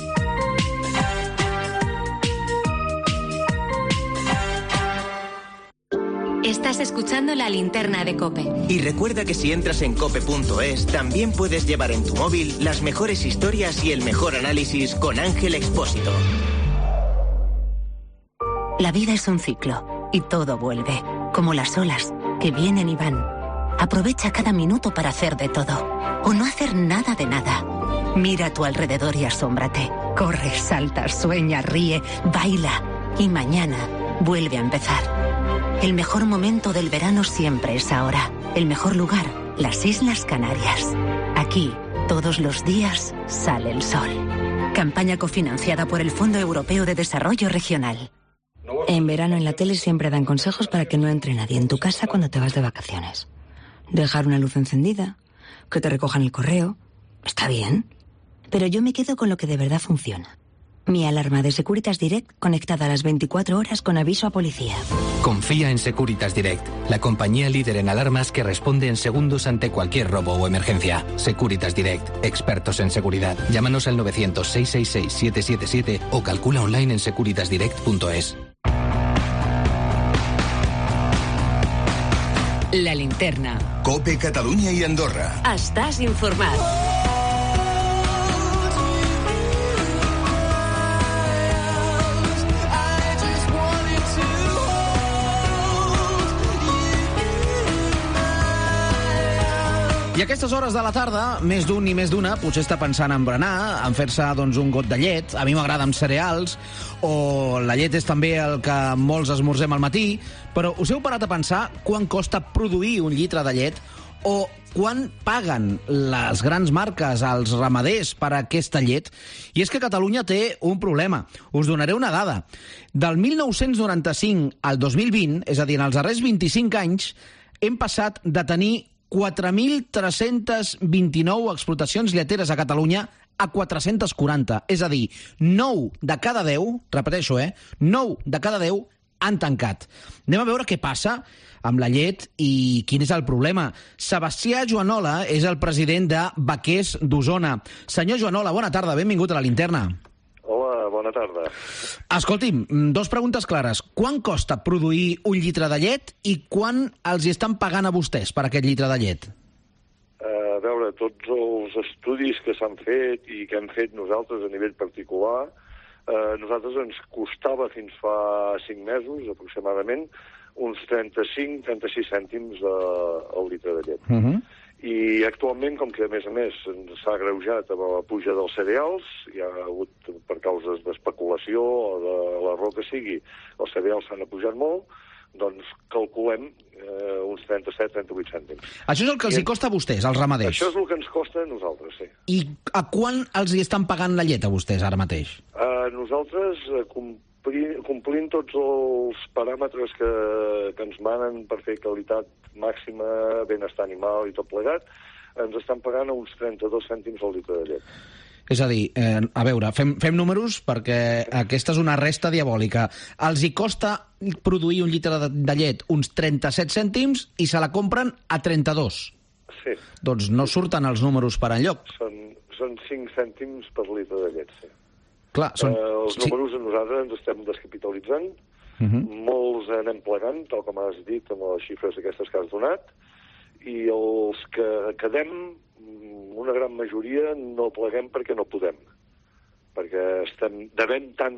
Estás escuchando La Linterna de COPE. Y recuerda que si entras en cope punto es, también puedes llevar en tu móvil las mejores historias y el mejor análisis con Ángel Expósito. La vida es un ciclo y todo vuelve, como las olas, que vienen y van. Aprovecha cada minuto para hacer de todo, o no hacer nada de nada. Mira a tu alrededor y asómbrate. Corre, salta, sueña, ríe, baila. Y mañana vuelve a empezar. El mejor momento del verano siempre es ahora. El mejor lugar, las Islas Canarias. Aquí, todos los días, sale el sol. Campaña cofinanciada por el Fondo Europeo de Desarrollo Regional. En verano en la tele siempre dan consejos para que no entre nadie en tu casa cuando te vas de vacaciones. Dejar una luz encendida, que te recojan el correo. Está bien. Pero yo me quedo con lo que de verdad funciona. Mi alarma de Securitas Direct conectada a las veinticuatro horas con aviso a policía. Confía en Securitas Direct, la compañía líder en alarmas que responde en segundos ante cualquier robo o emergencia. Securitas Direct, expertos en seguridad. Llámanos al novecientos, seiscientos sesenta y seis, setecientos setenta y siete o calcula online en securitas direct punto es. La Linterna. COPE Catalunya i Andorra. Estàs informat. I a aquestes hores de la tarda, més d'un i més d'una potser està pensant en berenar, en fer-se doncs, un got de llet. A mi m'agrada amb cereals, o la llet és també el que molts esmorzem al matí, però us heu parat a pensar quan costa produir un litre de llet o quan paguen les grans marques als ramaders per aquesta llet? I és que Catalunya té un problema. Us donaré una dada. Del mil nou-cents noranta-cinc al dos mil vint, és a dir, en els darrers vint-i-cinc anys, hem passat de tenir quatre mil tres-cents vint-i-nou explotacions lleteres a Catalunya a quatre-cents quaranta. És a dir, nou de cada deu, repeteixo, eh? nou de cada deu han tancat. Anem a veure què passa amb la llet i quin és el problema. Sebastià Joanola és el president de Vaquers d'Osona. Senyor Joanola, bona tarda, benvingut a la Linterna. Hola, bona tarda. Escolti'm, dos preguntes clares. Quan costa produir un litre de llet i quan els hi estan pagant a vostès per aquest litre de llet? A veure, tots els estudis que s'han fet i que hem fet nosaltres a nivell particular, eh, nosaltres ens costava fins fa cinc mesos, aproximadament, uns trenta-cinc a trenta-sis cèntims al litre de llet. Uh -huh. I actualment, com que a més a més s'ha agreujat amb la puja dels cereals, hi ha hagut per causes d'especulació o de la raó que sigui, els cereals s'han apujat molt, doncs calculem eh, uns trenta-set a trenta-vuit cèntims. Això és el que els I hi costa a vostès, als ramaders? Això és el que ens costa a nosaltres, sí. I a quan els hi estan pagant la llet a vostès ara mateix? Uh, nosaltres uh, complir, complint tots els paràmetres que, que ens manen per fer qualitat màxima, benestar animal i tot plegat, ens estan pagant a uns trenta-dos cèntims al litre de llet. És a dir, eh, a veure, fem, fem números perquè aquesta és una resta diabòlica. Els hi costa produir un litre de, de llet uns trenta-set cèntims i se la compren a trenta-dos. Sí. Doncs no surten els números per enlloc. Són, són cinc cèntims per litre de llet, sí. Clar, són... Eh, els sí. números nosaltres ens estem descapitalitzant, uh -huh. molts anem plegant, tal com has dit, amb les xifres aquestes que has donat, i els que quedem, una gran majoria, no pleguem perquè no podem. Perquè estem devent tant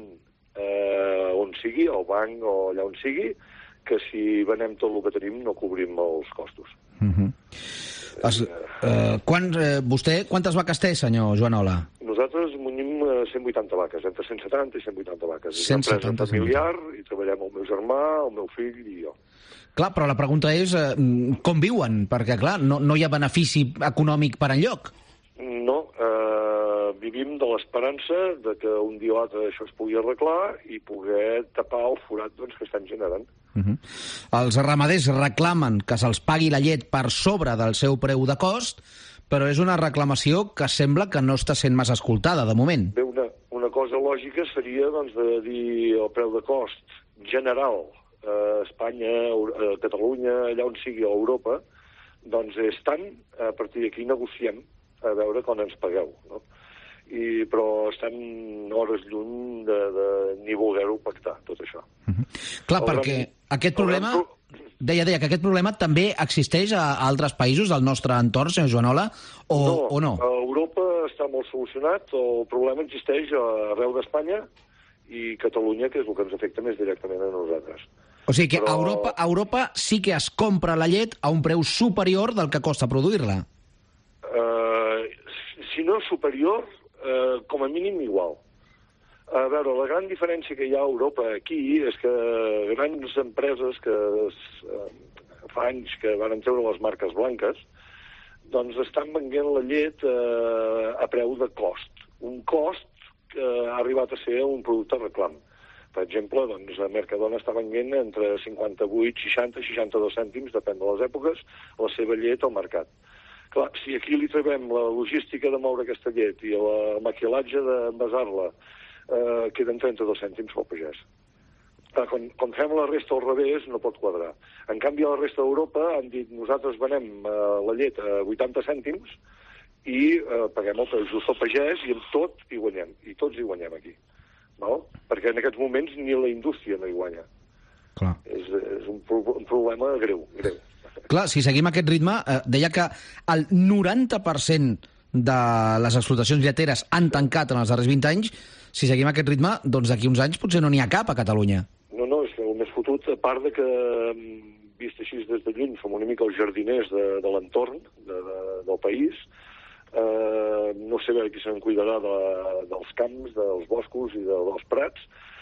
eh, on sigui, al banc o allà on sigui, que si venem tot el que tenim no cobrim els costos. Uh -huh. es, eh, quan, eh, vostè quantes vaques té, senyor Joanola? Nosaltres munyim cent vuitanta vaques, entre cent setanta i cent vuitanta vaques. És cent una setanta, empresa familiar i treballem el meu germà, el meu fill i jo. Clar, però la pregunta és eh, com viuen? Perquè, clar, no, no hi ha benefici econòmic per enlloc. No, eh, vivim de l'esperança de que un dia o altre això es pugui arreglar i poder tapar el forat doncs, que estem generant. Uh-huh. Els ramaders reclamen que se'ls pagui la llet per sobre del seu preu de cost, però és una reclamació que sembla que no està sent massa escoltada, de moment. Bé, una, una cosa lògica seria doncs, de dir el preu de cost general a Espanya, a Catalunya, allà on sigui, a Europa, doncs és tant, a partir d'aquí negociem a veure quan ens pagueu, no? I, però estan hores lluny de, de ni voler-ho pactar, tot això. Uh-huh. Clar, el perquè gran, aquest problema... Gran... Deia, deia que aquest problema també existeix a altres països del nostre entorn, senyor Joanola, o no? O no? A Europa està molt solucionat, el problema existeix arreu d'Espanya i Catalunya, que és el que ens afecta més directament a nosaltres. O sigui que Però... a Europa, a Europa sí que es compra la llet a un preu superior del que costa produir-la. Uh, si no superior, uh, com a mínim igual. A veure, la gran diferència que hi ha a Europa aquí és que grans empreses que uh, fa anys que van treure les marques blanques, doncs estan venent la llet uh, a preu de cost. Un cost que ha arribat a ser un producte reclam. Per exemple, doncs, a Mercadona està venent entre cinquanta-vuit, seixanta, seixanta-dos cèntims, depèn de les èpoques, la seva llet al mercat. Clar, si aquí li trobem la logística de moure aquesta llet i el maquilatge d'envasar-la, eh, queden trenta-dos cèntims pel pagès. Clar, quan, quan fem la resta al revés, no pot quadrar. En canvi, a la resta d'Europa han dit nosaltres venem eh, la llet a vuitanta cèntims i eh, paguem el preu just al pagès i amb tot hi guanyem. I tots hi guanyem aquí. No? Perquè en aquests moments ni la indústria no hi guanya. Clar. És, és un, pro un problema greu, greu. Clar, si seguim aquest ritme, eh, deia que el noranta per cent de les explotacions lleteres han tancat en els darrers vint anys. Si seguim aquest ritme, doncs d'aquí uns anys potser no n'hi ha cap a Catalunya. No, no, és que el més fotut, a part de que, vist així des de lluny, som una mica els jardiners de, de l'entorn de, de, del país. Uh, no sé bé qui se'n cuidarà de, dels camps, dels boscos i de, dels prats.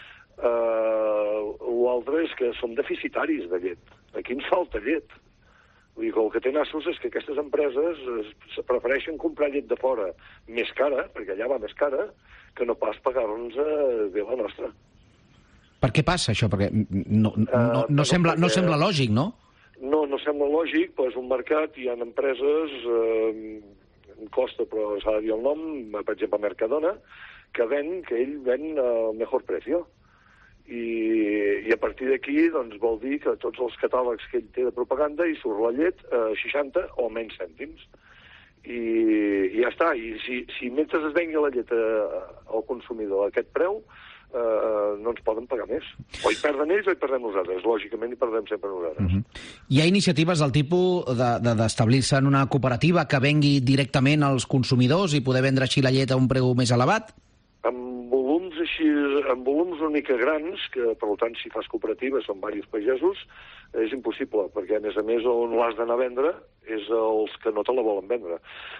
Uh, L'altre és que som deficitaris de llet. Aquí ens falta llet. Vull dir que el que té nassos és que aquestes empreses es prefereixen comprar llet de fora més cara, perquè allà va més cara, que no pas pagar-nos bé la nostra. Per què passa això? Perquè no, no, no, no, uh, sembla, perquè... no sembla lògic, no? No, no sembla lògic, però és un mercat, hi ha empreses... Uh, costa, però s'ha de dir el nom, per exemple, Mercadona, que ven, que ell ven al mejor precio. I, i a partir d'aquí, doncs, vol dir que tots els catàlegs que ell té de propaganda hi surt la llet a seixanta o menys cèntims. I, i ja està. I si, si mentre es vengui la llet a, al consumidor a aquest preu, Uh, no ens poden pagar més. O hi perden ells o hi perdem nosaltres. Lògicament hi perdem sempre nosaltres. Uh -huh. Hi ha iniciatives del tipus d'establir-se de, en una cooperativa que vengui directament als consumidors i poder vendre així la llet a un preu més elevat? En volums així, en volums una mica grans, que per tant si fas cooperativa són diversos pagesos, és impossible, perquè a més a més on l'has d'anar a vendre és els que no te la volen vendre.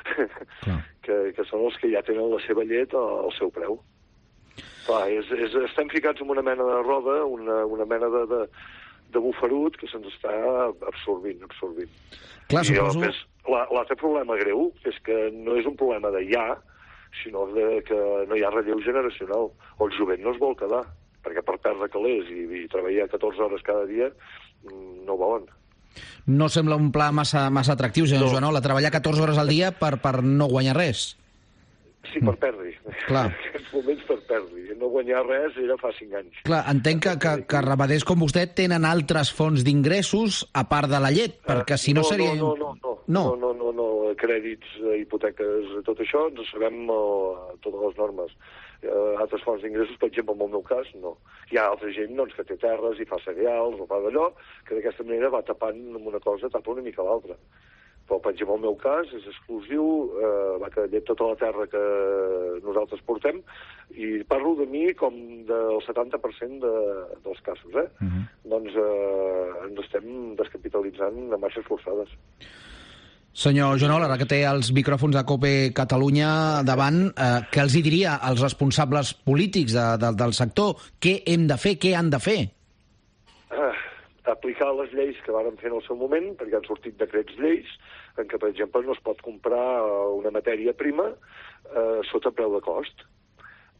que, que són els que ja tenen la seva llet al seu preu. Clar, és, és, estem ficats en una mena de roda, una, una mena de, de, de bufarut que se'ns està absorbint, absorbint. Clar, I suposo... l'altre problema greu és que no és un problema de ja, sinó de que no hi ha relleu generacional. El jovent no es vol quedar, perquè per perdre calés i, i treballar catorze hores cada dia no volen. No sembla un pla massa, massa atractiu, senyor no. Joanola, treballar catorze hores al dia per, per no guanyar res. Sí, per perdre. Clar. En aquests moments per perdre. No guanyar res era fa cinc anys. Clar, entenc que, que, que ramaders com vostè tenen altres fonts d'ingressos a part de la llet, perquè si no, no seria... No, no, no, no, no, no, no, no, crèdits, hipoteques, tot això, ens sabem uh, totes les normes. Uh, altres fonts d'ingressos, per exemple, en el meu cas, no. Hi ha altra gent doncs, que té terres i fa cereals o fa d'allò, que d'aquesta manera va tapant amb una cosa, tapa una mica l'altra. Però, per exemple, el meu cas és exclusiu, eh, va que llet tota la terra que nosaltres portem, i parlo de mi com del setanta per cent de, dels casos, eh? Uh -huh. Doncs eh, ens estem descapitalitzant a marxes forçades. Senyor Joanola, ara que té els micròfons de COPE Catalunya davant, eh, què els hi diria als responsables polítics de, de, del sector? Què hem de fer? Què han de fer? Ah, aplicar les lleis que varen fer en el seu moment, perquè han sortit decrets lleis en què, per exemple, no es pot comprar una matèria prima eh, sota preu de cost.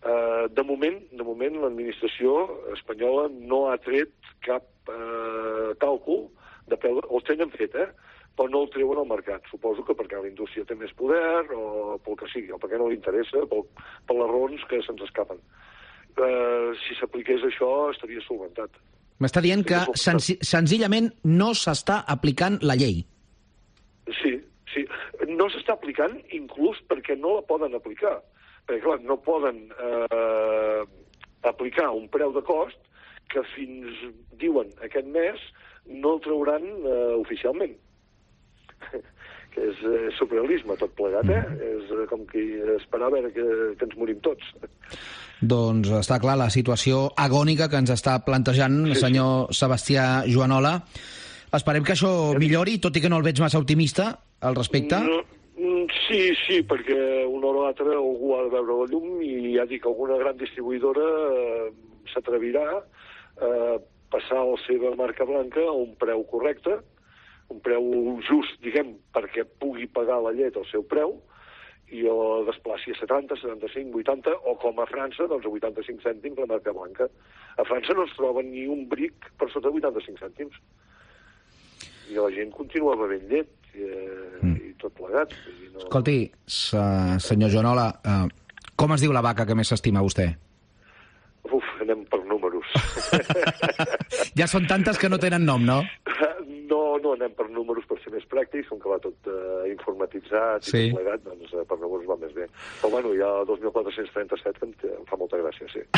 Uh, de moment, de moment l'administració espanyola no ha tret cap uh, càlcul de preu, o el tenen fet, eh? Però no el treuen al mercat. Suposo que perquè la indústria té més poder, o pel que sigui, o perquè no li interessa, pel, per les raons que se'ns escapen. Uh, si s'apliqués això, estaria solventat. M'està dient que senzi senzillament no s'està aplicant la llei. Sí, sí. No s'està aplicant inclús perquè no la poden aplicar. Perquè, clar, no poden eh, aplicar un preu de cost que fins, diuen, aquest mes no el trauran eh, oficialment. Que és eh, surrealisme tot plegat, eh? És eh, com que esperar a veure que, que ens morim tots. Doncs està clar la situació agònica que ens està plantejant el sí, senyor sí. Sebastià Juanola. Esperem que això millori, tot i que no el veig massa optimista al respecte. No. Sí, sí, perquè una hora o altra algú ha de veure la llum i ja dic, alguna gran distribuïdora eh, s'atrevirà a eh, passar la seva marca blanca a un preu correcte, un preu just, diguem, perquè pugui pagar la llet al seu preu i la desplaci a setanta, setanta-cinc, vuitanta, o com a França, doncs a vuitanta-cinc cèntims la marca blanca. A França no es troba ni un bric per sota de vuitanta-cinc cèntims. I la gent continua bevent llet. I, mm. i tot plegat. No... Escolti, senyor Juanola, eh, com es diu la vaca que més s'estima vostè? Uf, anem per números. Ja són tantes que no tenen nom, no? No, no anem per números per ser més pràctics, com que va tot uh, informatitzat i sí. tot plegat, doncs uh, per números va més bé. Però bueno, hi ha dos mil quatre-cents trenta-set que em, em fa molta gràcia, sí.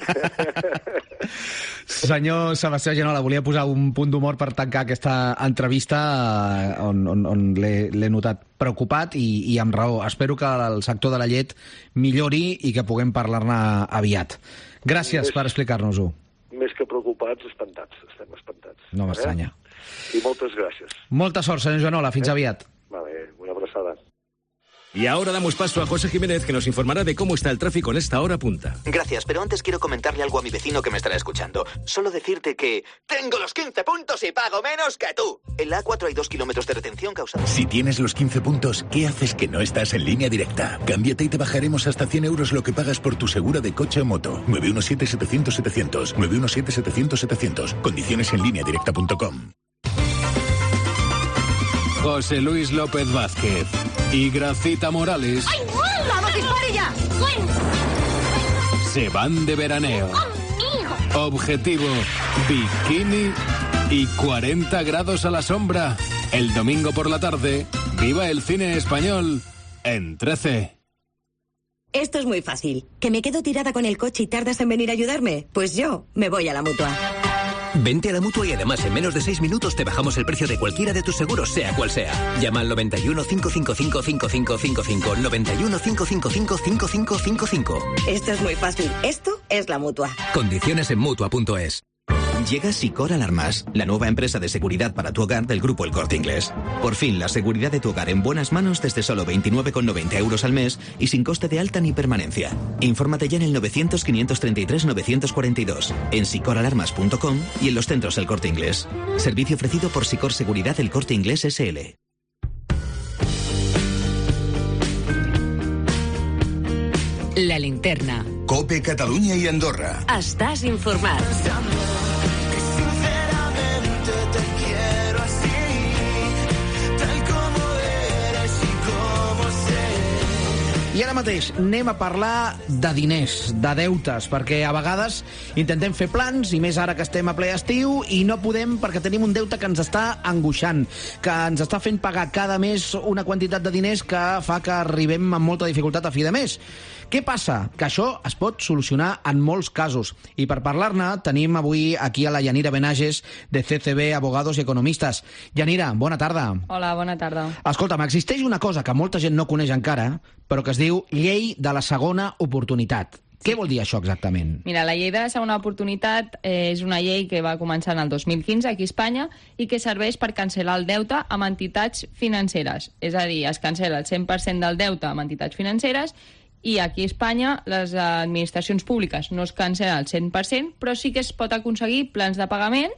Senyor Sebastià Juanola, volia posar un punt d'humor per tancar aquesta entrevista uh, on, on, on l'he notat preocupat i, i amb raó. Espero que el sector de la llet millori i que puguem parlar-ne aviat. Gràcies més, per explicar-nos-ho. Més que preocupats, espantats. Estem espantats. No m'estranya. Eh? Y muchas gracias. Molta sort, señor Juanola. Fins aviat. Vale, una abrazada. Y ahora damos paso a José Jiménez, que nos informará de cómo está el tráfico en esta hora punta. Gracias, pero antes quiero comentarle algo a mi vecino que me estará escuchando. Solo decirte que... ¡tengo los quince puntos y pago menos que tú! En la A cuatro hay dos kilómetros de retención causados... Si tienes los quince puntos, ¿qué haces que no estás en Línea Directa? Cámbiate y te bajaremos hasta cien euros lo que pagas por tu segura de coche o moto. nueve uno siete, setecientos, setecientos. nueve uno siete, setecientos, setecientos. Condiciones en línea directa punto com. José Luis López Vázquez y Gracita Morales. ¡Ay, vamos, dispare ya! Se van de veraneo. ¡Amigo! Objetivo, bikini y cuarenta grados a la sombra. El domingo por la tarde, viva el cine español en trece. Esto es muy fácil. ¿Que me quedo tirada con el coche y tardas en venir a ayudarme? Pues yo me voy a la Mutua. Vente a la Mutua y además en menos de seis minutos te bajamos el precio de cualquiera de tus seguros, sea cual sea. Llama al noventa y uno, cinco cinco cinco, cinco cinco cinco cinco, noventa y uno, cinco cinco cinco, cinco cinco cinco cinco. Esto es muy fácil. Esto es la Mutua. Condiciones en Mutua punto es. Llega Sicor Alarmas, la nueva empresa de seguridad para tu hogar del Grupo El Corte Inglés. Por fin, la seguridad de tu hogar en buenas manos desde solo veintinueve con noventa euros al mes y sin coste de alta ni permanencia. Infórmate ya en el novecientos, quinientos treinta y tres, novecientos cuarenta y dos, en sicor alarmas punto com y en los centros El Corte Inglés. Servicio ofrecido por Sicor Seguridad El Corte Inglés S L. La linterna. COPE Catalunya i Andorra. Estàs informat. I ara mateix anem a parlar de diners, de deutes, perquè a vegades intentem fer plans, i més ara que estem a ple estiu, i no podem perquè tenim un deute que ens està angoixant, que ens està fent pagar cada mes una quantitat de diners que fa que arribem amb molta dificultat a fi de mes. Què passa? Que això es pot solucionar en molts casos. I per parlar-ne tenim avui aquí a la Yanira Benages, de C C B Abogados i Economistes. Yanira, bona tarda. Hola, bona tarda. Escolta'm, existeix una cosa que molta gent no coneix encara, però que es diu Llei de la Segona Oportunitat. Què vol dir això exactament? Mira, la llei de la segona oportunitat eh, és una llei que va començar en el dos mil quinze aquí a Espanya i que serveix per cancel·lar el deute amb entitats financeres. És a dir, es cancel·la el cent per cent del deute amb entitats financeres i aquí a Espanya les administracions públiques no es cancel·len al cent per cent, però sí que es pot aconseguir plans de pagaments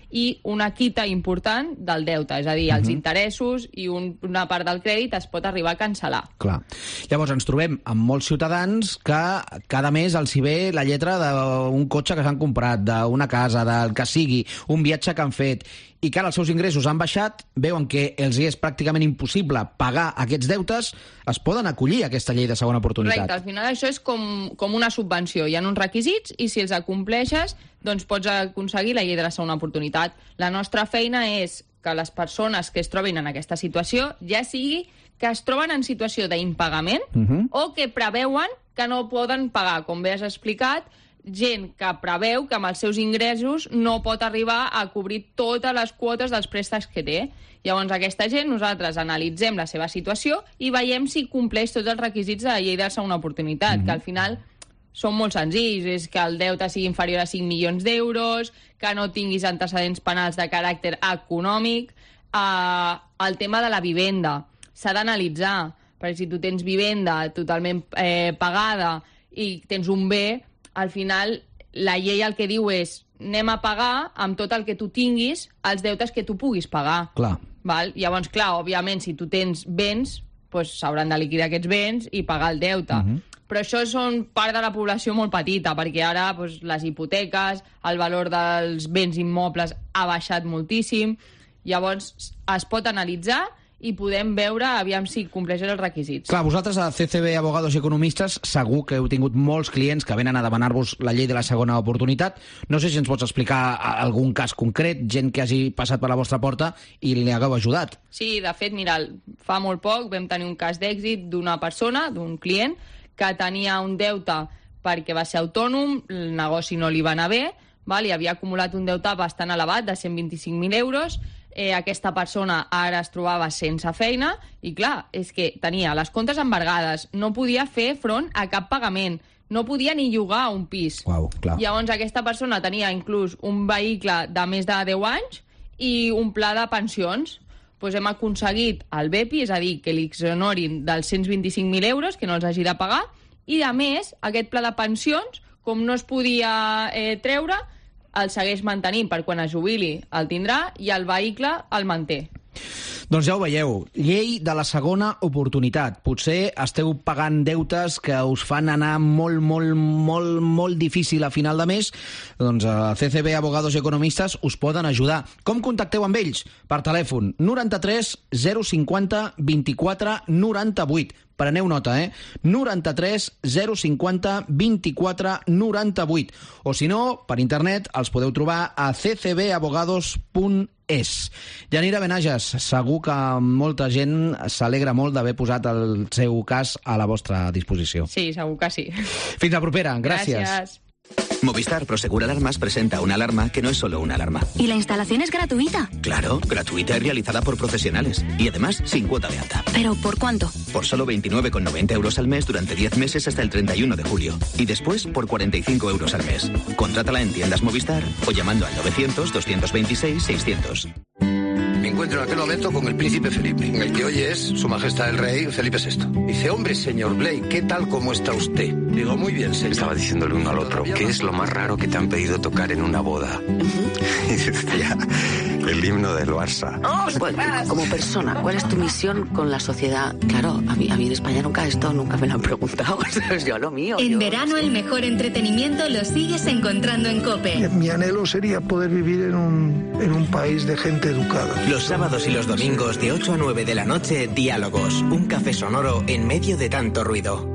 i una quita important del deute, és a dir, els uh-huh. interessos i un, una part del crèdit es pot arribar a cancel·lar. Clar. Llavors ens trobem amb molts ciutadans que cada mes els hi ve la lletra d'un cotxe que s'han comprat, d'una casa, del que sigui, un viatge que han fet, i que ara els seus ingressos han baixat, veuen que els hi és pràcticament impossible pagar aquests deutes, es poden acollir a aquesta llei de segona oportunitat. Correcte, al final això és com, com una subvenció. Hi ha uns requisits i si els acompleixes, doncs pots aconseguir la llei de la segona oportunitat. La nostra feina és que les persones que es trobin en aquesta situació, ja sigui que es troben en situació d'impagament uh-huh. o que preveuen que no poden pagar, com bé has explicat, gent que preveu que amb els seus ingressos no pot arribar a cobrir totes les quotes dels préstecs que té. Llavors, aquesta gent, nosaltres analitzem la seva situació i veiem si compleix tots els requisits de la llei de la segona oportunitat, mm-hmm. que al final són molt senzills, és que el deute sigui inferior a cinc milions d'euros, que no tinguis antecedents penals de caràcter econòmic, eh, el tema de la vivenda s'ha d'analitzar, perquè si tu tens vivenda totalment eh, pagada i tens un bé, al final la llei el que diu és anem a pagar amb tot el que tu tinguis els deutes que tu puguis pagar. Clar. Val? Llavors, clar, òbviament, si tu tens béns, doncs s'hauran de liquidar aquests béns i pagar el deute. Uh-huh. Però això són part de la població molt petita, perquè ara doncs, les hipoteques, el valor dels béns immobles ha baixat moltíssim. Llavors, es pot analitzar i podem veure aviam si compleixen els requisits. Clar, vosaltres a C C B Abogados i Economistes segur que heu tingut molts clients que venen a demanar-vos la llei de la segona oportunitat. No sé si ens pots explicar algun cas concret, gent que hagi passat per la vostra porta i li hagueu ajudat. Sí, de fet, mira, fa molt poc vam tenir un cas d'èxit d'una persona, d'un client, que tenia un deute perquè va ser autònom, el negoci no li va anar bé, val? I havia acumulat un deute bastant elevat de cent vint-i-cinc mil euros. Eh, aquesta persona ara es trobava sense feina i, clar, és que tenia les comptes embargades, no podia fer front a cap pagament, no podia ni llogar un pis. Uau, clar. Llavors, aquesta persona tenia inclús un vehicle de més de deu anys i un pla de pensions. Pues hem aconseguit el B E P I, és a dir, que li exonerin dels cent vint-i-cinc mil euros, que no els hagi de pagar, i, a més, aquest pla de pensions, com no es podia eh, treure, el segueix mantenint per quan es jubili, el tindrà, i el vehicle el manté. Doncs ja ho veieu, llei de la segona oportunitat. Potser esteu pagant deutes que us fan anar molt, molt, molt, molt difícil a final de mes. Doncs a C C B Abogados i Economistes us poden ajudar. Com contacteu amb ells? Per telèfon noranta-tres zero cinquanta vint-i-quatre noranta-vuit. Preneu nota, eh? noranta-tres zero cinquanta vint-i-quatre noranta-vuit. O si no, per internet els podeu trobar a c c b abogados punt es. Yanira Benages, segur que molta gent s'alegra molt d'haver posat el seu cas a la vostra disposició. Sí, segur que sí. Fins la propera. Gràcies. Gràcies. Movistar Prosegur Alarmas presenta una alarma que no es solo una alarma. ¿Y la instalación es gratuita? Claro, gratuita y realizada por profesionales. Y además, sin cuota de alta. ¿Pero por cuánto? Por solo veintinueve con noventa euros al mes durante diez meses hasta el treinta y uno de julio. Y después, por cuarenta y cinco euros al mes. Contrátala en tiendas Movistar o llamando al novecientos doscientos veintiséis seiscientos. Me encuentro en aquel momento con el príncipe Felipe, el que hoy es su majestad el rey Felipe sexto. Dice, hombre, señor Blake, ¿qué tal como está usted? Digo, muy bien, señor. Estaba diciéndole uno al otro, ¿qué es lo más raro que te han pedido tocar en una boda? Y decía, el himno del Barça. Bueno, como persona, ¿cuál es tu misión con la sociedad? Claro, a mí, a mí en España nunca esto, nunca me lo han preguntado. Es yo lo mío. En yo, verano sí. El mejor entretenimiento lo sigues encontrando en COPE. Mi anhelo sería poder vivir en un, en un país de gente educada. Los sábados y los domingos de ocho a nueve de la noche, Diálogos, un café sonoro en medio de tanto ruido.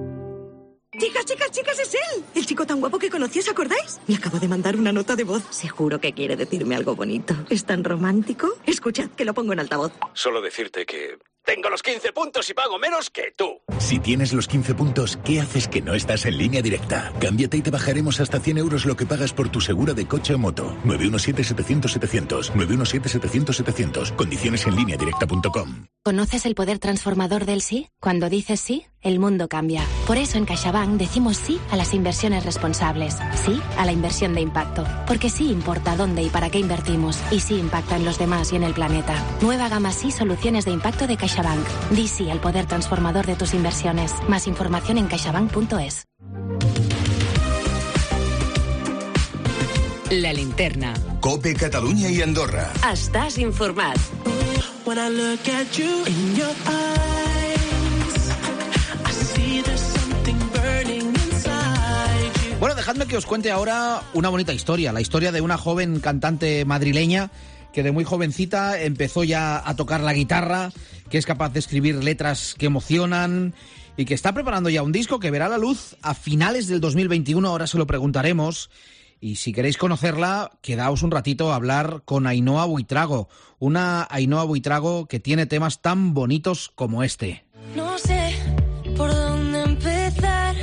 Chicas, chicas, chicas, es él. El chico tan guapo que conocí, ¿os acordáis? Me acabo de mandar una nota de voz. Seguro que quiere decirme algo bonito. ¿Es tan romántico? Escuchad, que lo pongo en altavoz. Solo decirte que tengo los quince puntos y pago menos que tú. Si tienes los quince puntos, ¿qué haces que no estás en Línea Directa? Cámbiate y te bajaremos hasta cien euros lo que pagas por tu segura de coche o moto. nueve uno siete setecientos setecientos. nueve uno siete setecientos setecientos. Condiciones en línea directa punto com. ¿Conoces el poder transformador del sí? Cuando dices sí, el mundo cambia. Por eso en CaixaBank decimos sí a las inversiones responsables. Sí a la inversión de impacto. Porque sí importa dónde y para qué invertimos. Y sí impacta en los demás y en el planeta. Nueva gama sí soluciones de impacto de CaixaBank. Di sí al poder transformador de tus inversiones. Más información en caixabank punto es. La Linterna. COPE Catalunya i Andorra. Estàs informat. When I look at you in your eyes, I see there's something burning inside you. Bueno, dejadme que os cuente ahora una bonita historia, la historia de una joven cantante madrileña que de muy jovencita empezó ya a tocar la guitarra, que es capaz de escribir letras que emocionan y que está preparando ya un disco que verá la luz a finales del dos mil veintiuno, ahora se lo preguntaremos. Y si queréis conocerla, quedaos un ratito a hablar con Ainhoa Buitrago, una Ainhoa Buitrago que tiene temas tan bonitos como este. No sé por dónde empezar.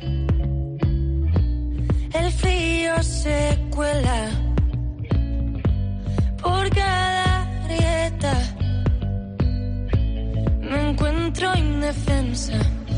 El frío se cuela por cada grieta. Me encuentro indefensa.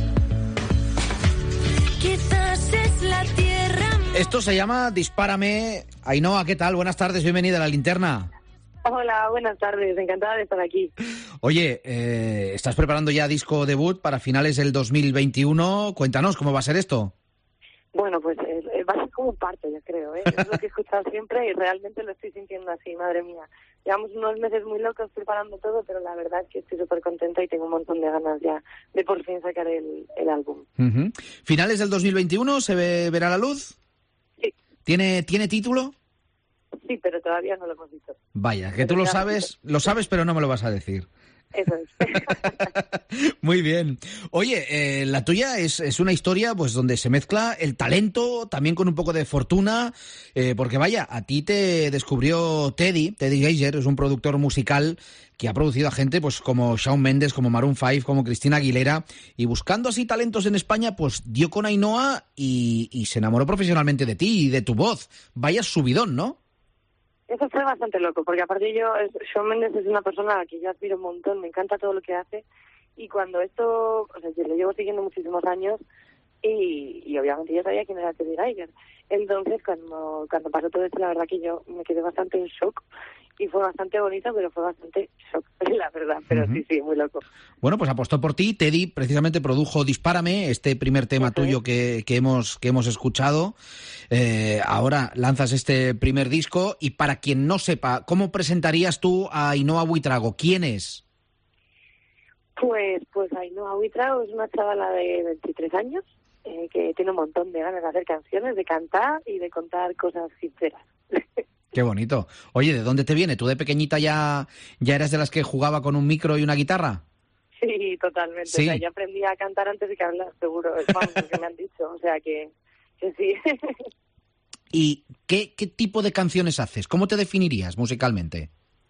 Quizás es la tierra. Esto se llama Dispárame. Ainhoa, ¿qué tal? Buenas tardes, bienvenida a La Linterna. Hola, buenas tardes, encantada de estar aquí. Oye, eh, ¿estás preparando ya disco debut para finales del dos mil veintiuno? Cuéntanos, ¿cómo va a ser esto? Bueno, pues eh, va a ser como un parto, yo creo, ¿eh? Es lo que he escuchado siempre y realmente lo estoy sintiendo así, madre mía. Llevamos unos meses muy locos preparando todo, pero la verdad es que estoy súper contenta y tengo un montón de ganas ya de por fin sacar el, el álbum. Uh-huh. ¿Finales del dos mil veintiuno se ve, verá la luz? Sí. ¿Tiene, ¿Tiene título? Sí, pero todavía no lo hemos visto. Vaya, que tú lo sabes, lo sabes, pero no me lo vas a decir. Eso es. Muy bien. Oye, eh, la tuya es, es una historia pues donde se mezcla el talento también con un poco de fortuna, eh, porque vaya, a ti te descubrió Teddy, Teddy Geiger, es un productor musical que ha producido a gente pues como Shawn Mendes, como Maroon cinco, como Cristina Aguilera, y buscando así talentos en España, pues dio con Ainhoa y, y se enamoró profesionalmente de ti y de tu voz. Vaya subidón, ¿no? Eso fue bastante loco, porque aparte yo, Shawn Mendes es una persona a la que yo admiro un montón, me encanta todo lo que hace, y cuando esto, o sea, yo lo llevo siguiendo muchísimos años, y, y obviamente yo sabía quién era Teddy Geiger. Entonces, cuando, cuando pasó todo esto, la verdad que yo me quedé bastante en shock, y fue bastante bonito, pero fue bastante shock, la verdad, pero uh-huh. sí, sí, muy loco. Bueno, pues apostó por ti. Teddy precisamente produjo Dispárame, este primer tema okay. tuyo que, que, hemos, que hemos escuchado. Eh, ahora lanzas este primer disco, y para quien no sepa, ¿cómo presentarías tú a Ainhoa Buitrago? ¿Quién es? Pues, pues Ainhoa Buitrago es una chavala de veintitrés años, eh, que tiene un montón de ganas de hacer canciones, de cantar y de contar cosas sinceras. Qué bonito. Oye, ¿de dónde te viene? ¿Tú de pequeñita ya, ya eras de las que jugaba con un micro y una guitarra? Sí, totalmente. Sí. O sea, yo aprendí a cantar antes de que hablar, seguro. Es lo que me han dicho. O sea, que, que sí. ¿Y qué, qué tipo de canciones haces? ¿Cómo te definirías musicalmente?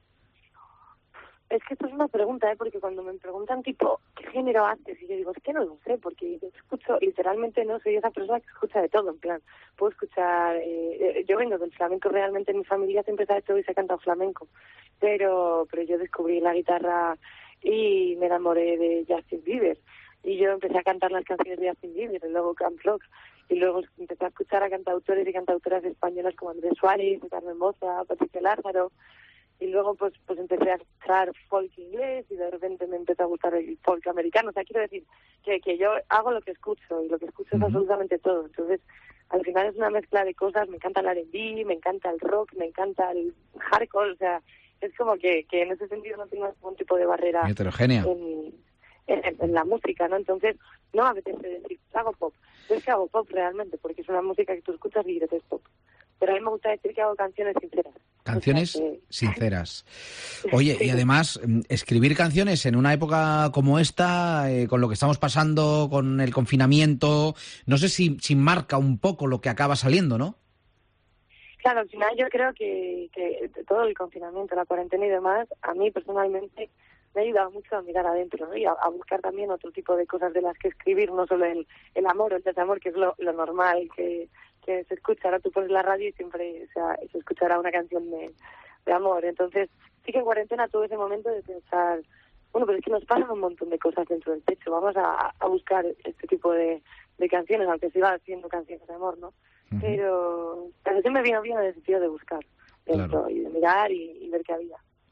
Es que esto es una pregunta, ¿eh? Porque cuando me preguntan, tipo, ¿qué género haces? Y yo digo, es que no lo sé, porque yo escucho, literalmente no soy esa persona que escucha de todo, en plan, puedo escuchar, eh, yo vengo del flamenco, realmente en mi familia siempre se ha hecho y se ha cantado flamenco, pero, pero yo descubrí la guitarra y me enamoré de Justin Bieber, y yo empecé a cantar las canciones de Justin Bieber, y luego Camp Rock, y luego empecé a escuchar a cantautores y cantautoras españolas como Andrés Suárez, Carmen Moza, Patricia Lázaro. Y luego pues pues empecé a escuchar folk inglés y de repente me empezó a gustar el folk americano. O sea, quiero decir que, que yo hago lo que escucho y lo que escucho es absolutamente todo. Entonces, al final es una mezcla de cosas. Me encanta el R and B, me encanta el rock, me encanta el hardcore. O sea, es como que, que en ese sentido no tengo ningún tipo de barrera heterogénea en, en, en la música, ¿no? Entonces, no me apetece decir, hago pop. Yo es que hago pop realmente porque es una música que tú escuchas y dices es pop. Pero a mí me gusta decir que hago canciones sinceras. Canciones o sea, que... sinceras. Oye, sí. Y además, escribir canciones en una época como esta, eh, con lo que estamos pasando, con el confinamiento, no sé si, si marca un poco lo que acaba saliendo, ¿no? Claro, al final yo creo que, que todo el confinamiento, la cuarentena y demás, a mí personalmente me ha ayudado mucho a mirar adentro, ¿no? Y a, a buscar también otro tipo de cosas de las que escribir, no solo el, el amor o el desamor, que es lo, lo normal que... que se escucha, ahora tú pones la radio y siempre o sea, se escuchará una canción de, de amor. Entonces, sí que en cuarentena tuve ese momento de pensar, bueno, pero es que nos pasan un montón de cosas dentro del techo, vamos a, a buscar este tipo de, de canciones, aunque siga haciendo canciones de amor, ¿no? Uh-huh. Pero, pero sí me vino bien en el sentido de buscar dentro, claro. Y de mirar y, y ver qué había.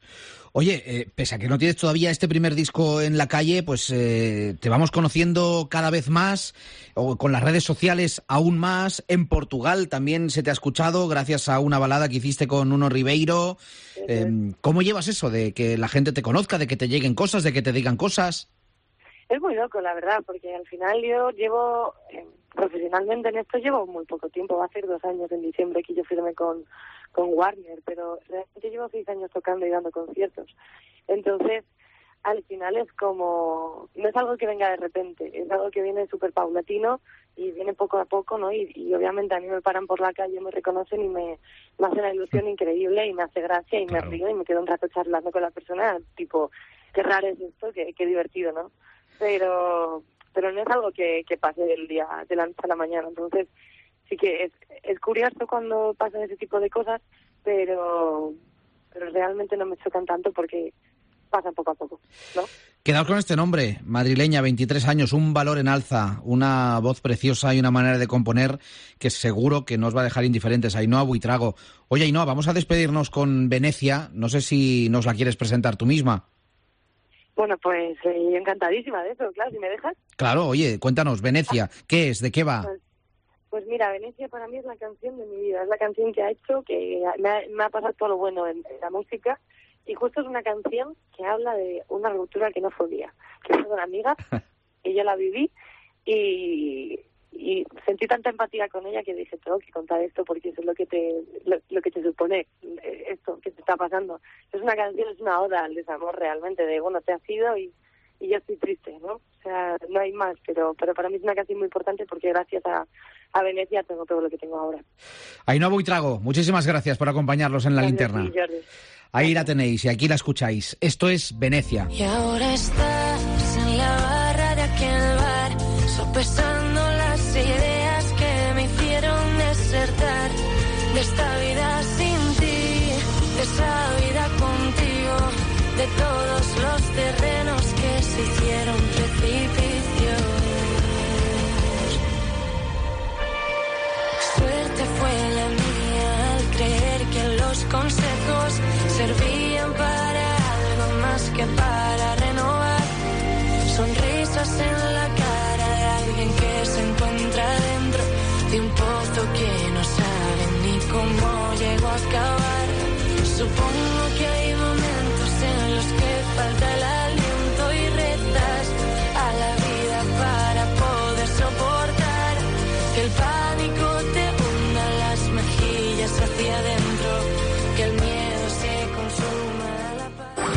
Oye, eh, pese a que no tienes todavía este primer disco en la calle, pues eh, te vamos conociendo cada vez más, o con las redes sociales aún más. En Portugal también se te ha escuchado gracias a una balada que hiciste con Nuno Ribeiro. Eh, ¿Cómo llevas eso de que la gente te conozca, de que te lleguen cosas, de que te digan cosas? Es muy loco, la verdad, porque al final yo llevo, eh, profesionalmente en esto llevo muy poco tiempo. Va a ser dos años en diciembre que yo firmé con, con Warner, pero realmente llevo seis años tocando y dando conciertos. Entonces, al final es como, no es algo que venga de repente, es algo que viene súper paulatino y viene poco a poco, ¿no? Y, y obviamente a mí me paran por la calle, me reconocen y me, me hace una ilusión increíble y me hace gracia y claro. me río y me quedo un rato charlando con la persona, tipo, qué raro es esto, qué, qué divertido, ¿no? Pero pero no es algo que, que pase del día, de la noche a la mañana. Entonces, sí que es, es curioso cuando pasan ese tipo de cosas, pero pero realmente no me chocan tanto porque pasan poco a poco, ¿no? Quedaos con este nombre, madrileña, veintitrés años, un valor en alza, una voz preciosa y una manera de componer que seguro que nos va a dejar indiferentes. Ainhoa Buitrago. Oye, Ainhoa, vamos a despedirnos con Venecia. No sé si nos la quieres presentar tú misma. Bueno, pues eh, encantadísima de eso, claro, si me dejas. Claro, oye, cuéntanos, Venecia, ¿qué es? ¿De qué va? Pues, pues mira, Venecia para mí es la canción de mi vida, es la canción que ha hecho, que me ha, me ha pasado todo lo bueno en, en la música, y justo es una canción que habla de una ruptura que no fue mía, que fue de una amiga, y yo la viví, y, y sentí tanta empatía con ella que dije, tengo que contar esto porque eso es lo que te lo, lo que te supone esto que te está pasando. Es una canción, es una oda al desamor realmente, de bueno, te has ido y, y yo estoy triste, ¿no? O sea, no hay más, pero pero para mí es una canción muy importante porque gracias a, a Venecia tengo todo lo que tengo ahora. Ainhoa Buitrago, muchísimas gracias por acompañarnos en La Linterna. Ahí la tenéis y aquí la escucháis. Esto es Venecia. Y ahora estás en la barra de aquel bar, sopesando las ideas que me hicieron desertar de esta vida sin ti, de esa vida contigo, de todos los terrenos que se hicieron precipicios. Suerte fue la mía al creer que los consejos servían para algo más que para renovar. Sonrisas en la cara de alguien que se encuentra dentro de un pozo que no sabe ni cómo llegó a acabar. Supongo que hay momentos en los que falta el aliento y rezas a la vida para poder soportar que el pánico te hunda las mejillas hacia adentro, que el miedo se consuma a la paz.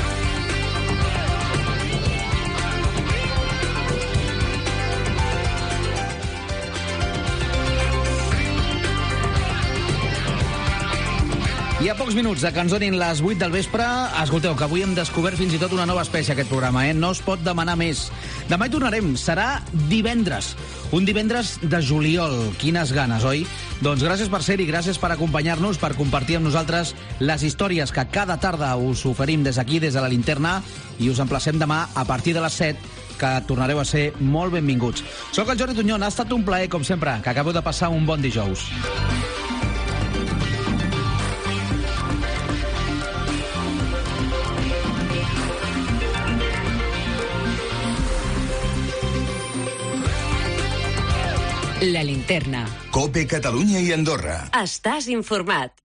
I a pocs minuts de que ens donin les vuit del vespre, escolteu, que avui hem descobert fins i tot una nova espècie, aquest programa, eh? No es pot demanar més. Demà hi tornarem, serà divendres, un divendres de juliol. Quines ganes, oi? Doncs gràcies per ser-hi, gràcies per acompanyar-nos, per compartir amb nosaltres les històries que cada tarda us oferim des d'aquí, des de la Linterna, i us emplacem demà a partir de les set, que tornareu a ser molt benvinguts. Soc el Jordi Tuñón, ha estat un plaer, com sempre, que acabeu de passar un bon dijous. La Linterna. COPE Catalunya i Andorra. Estàs informat.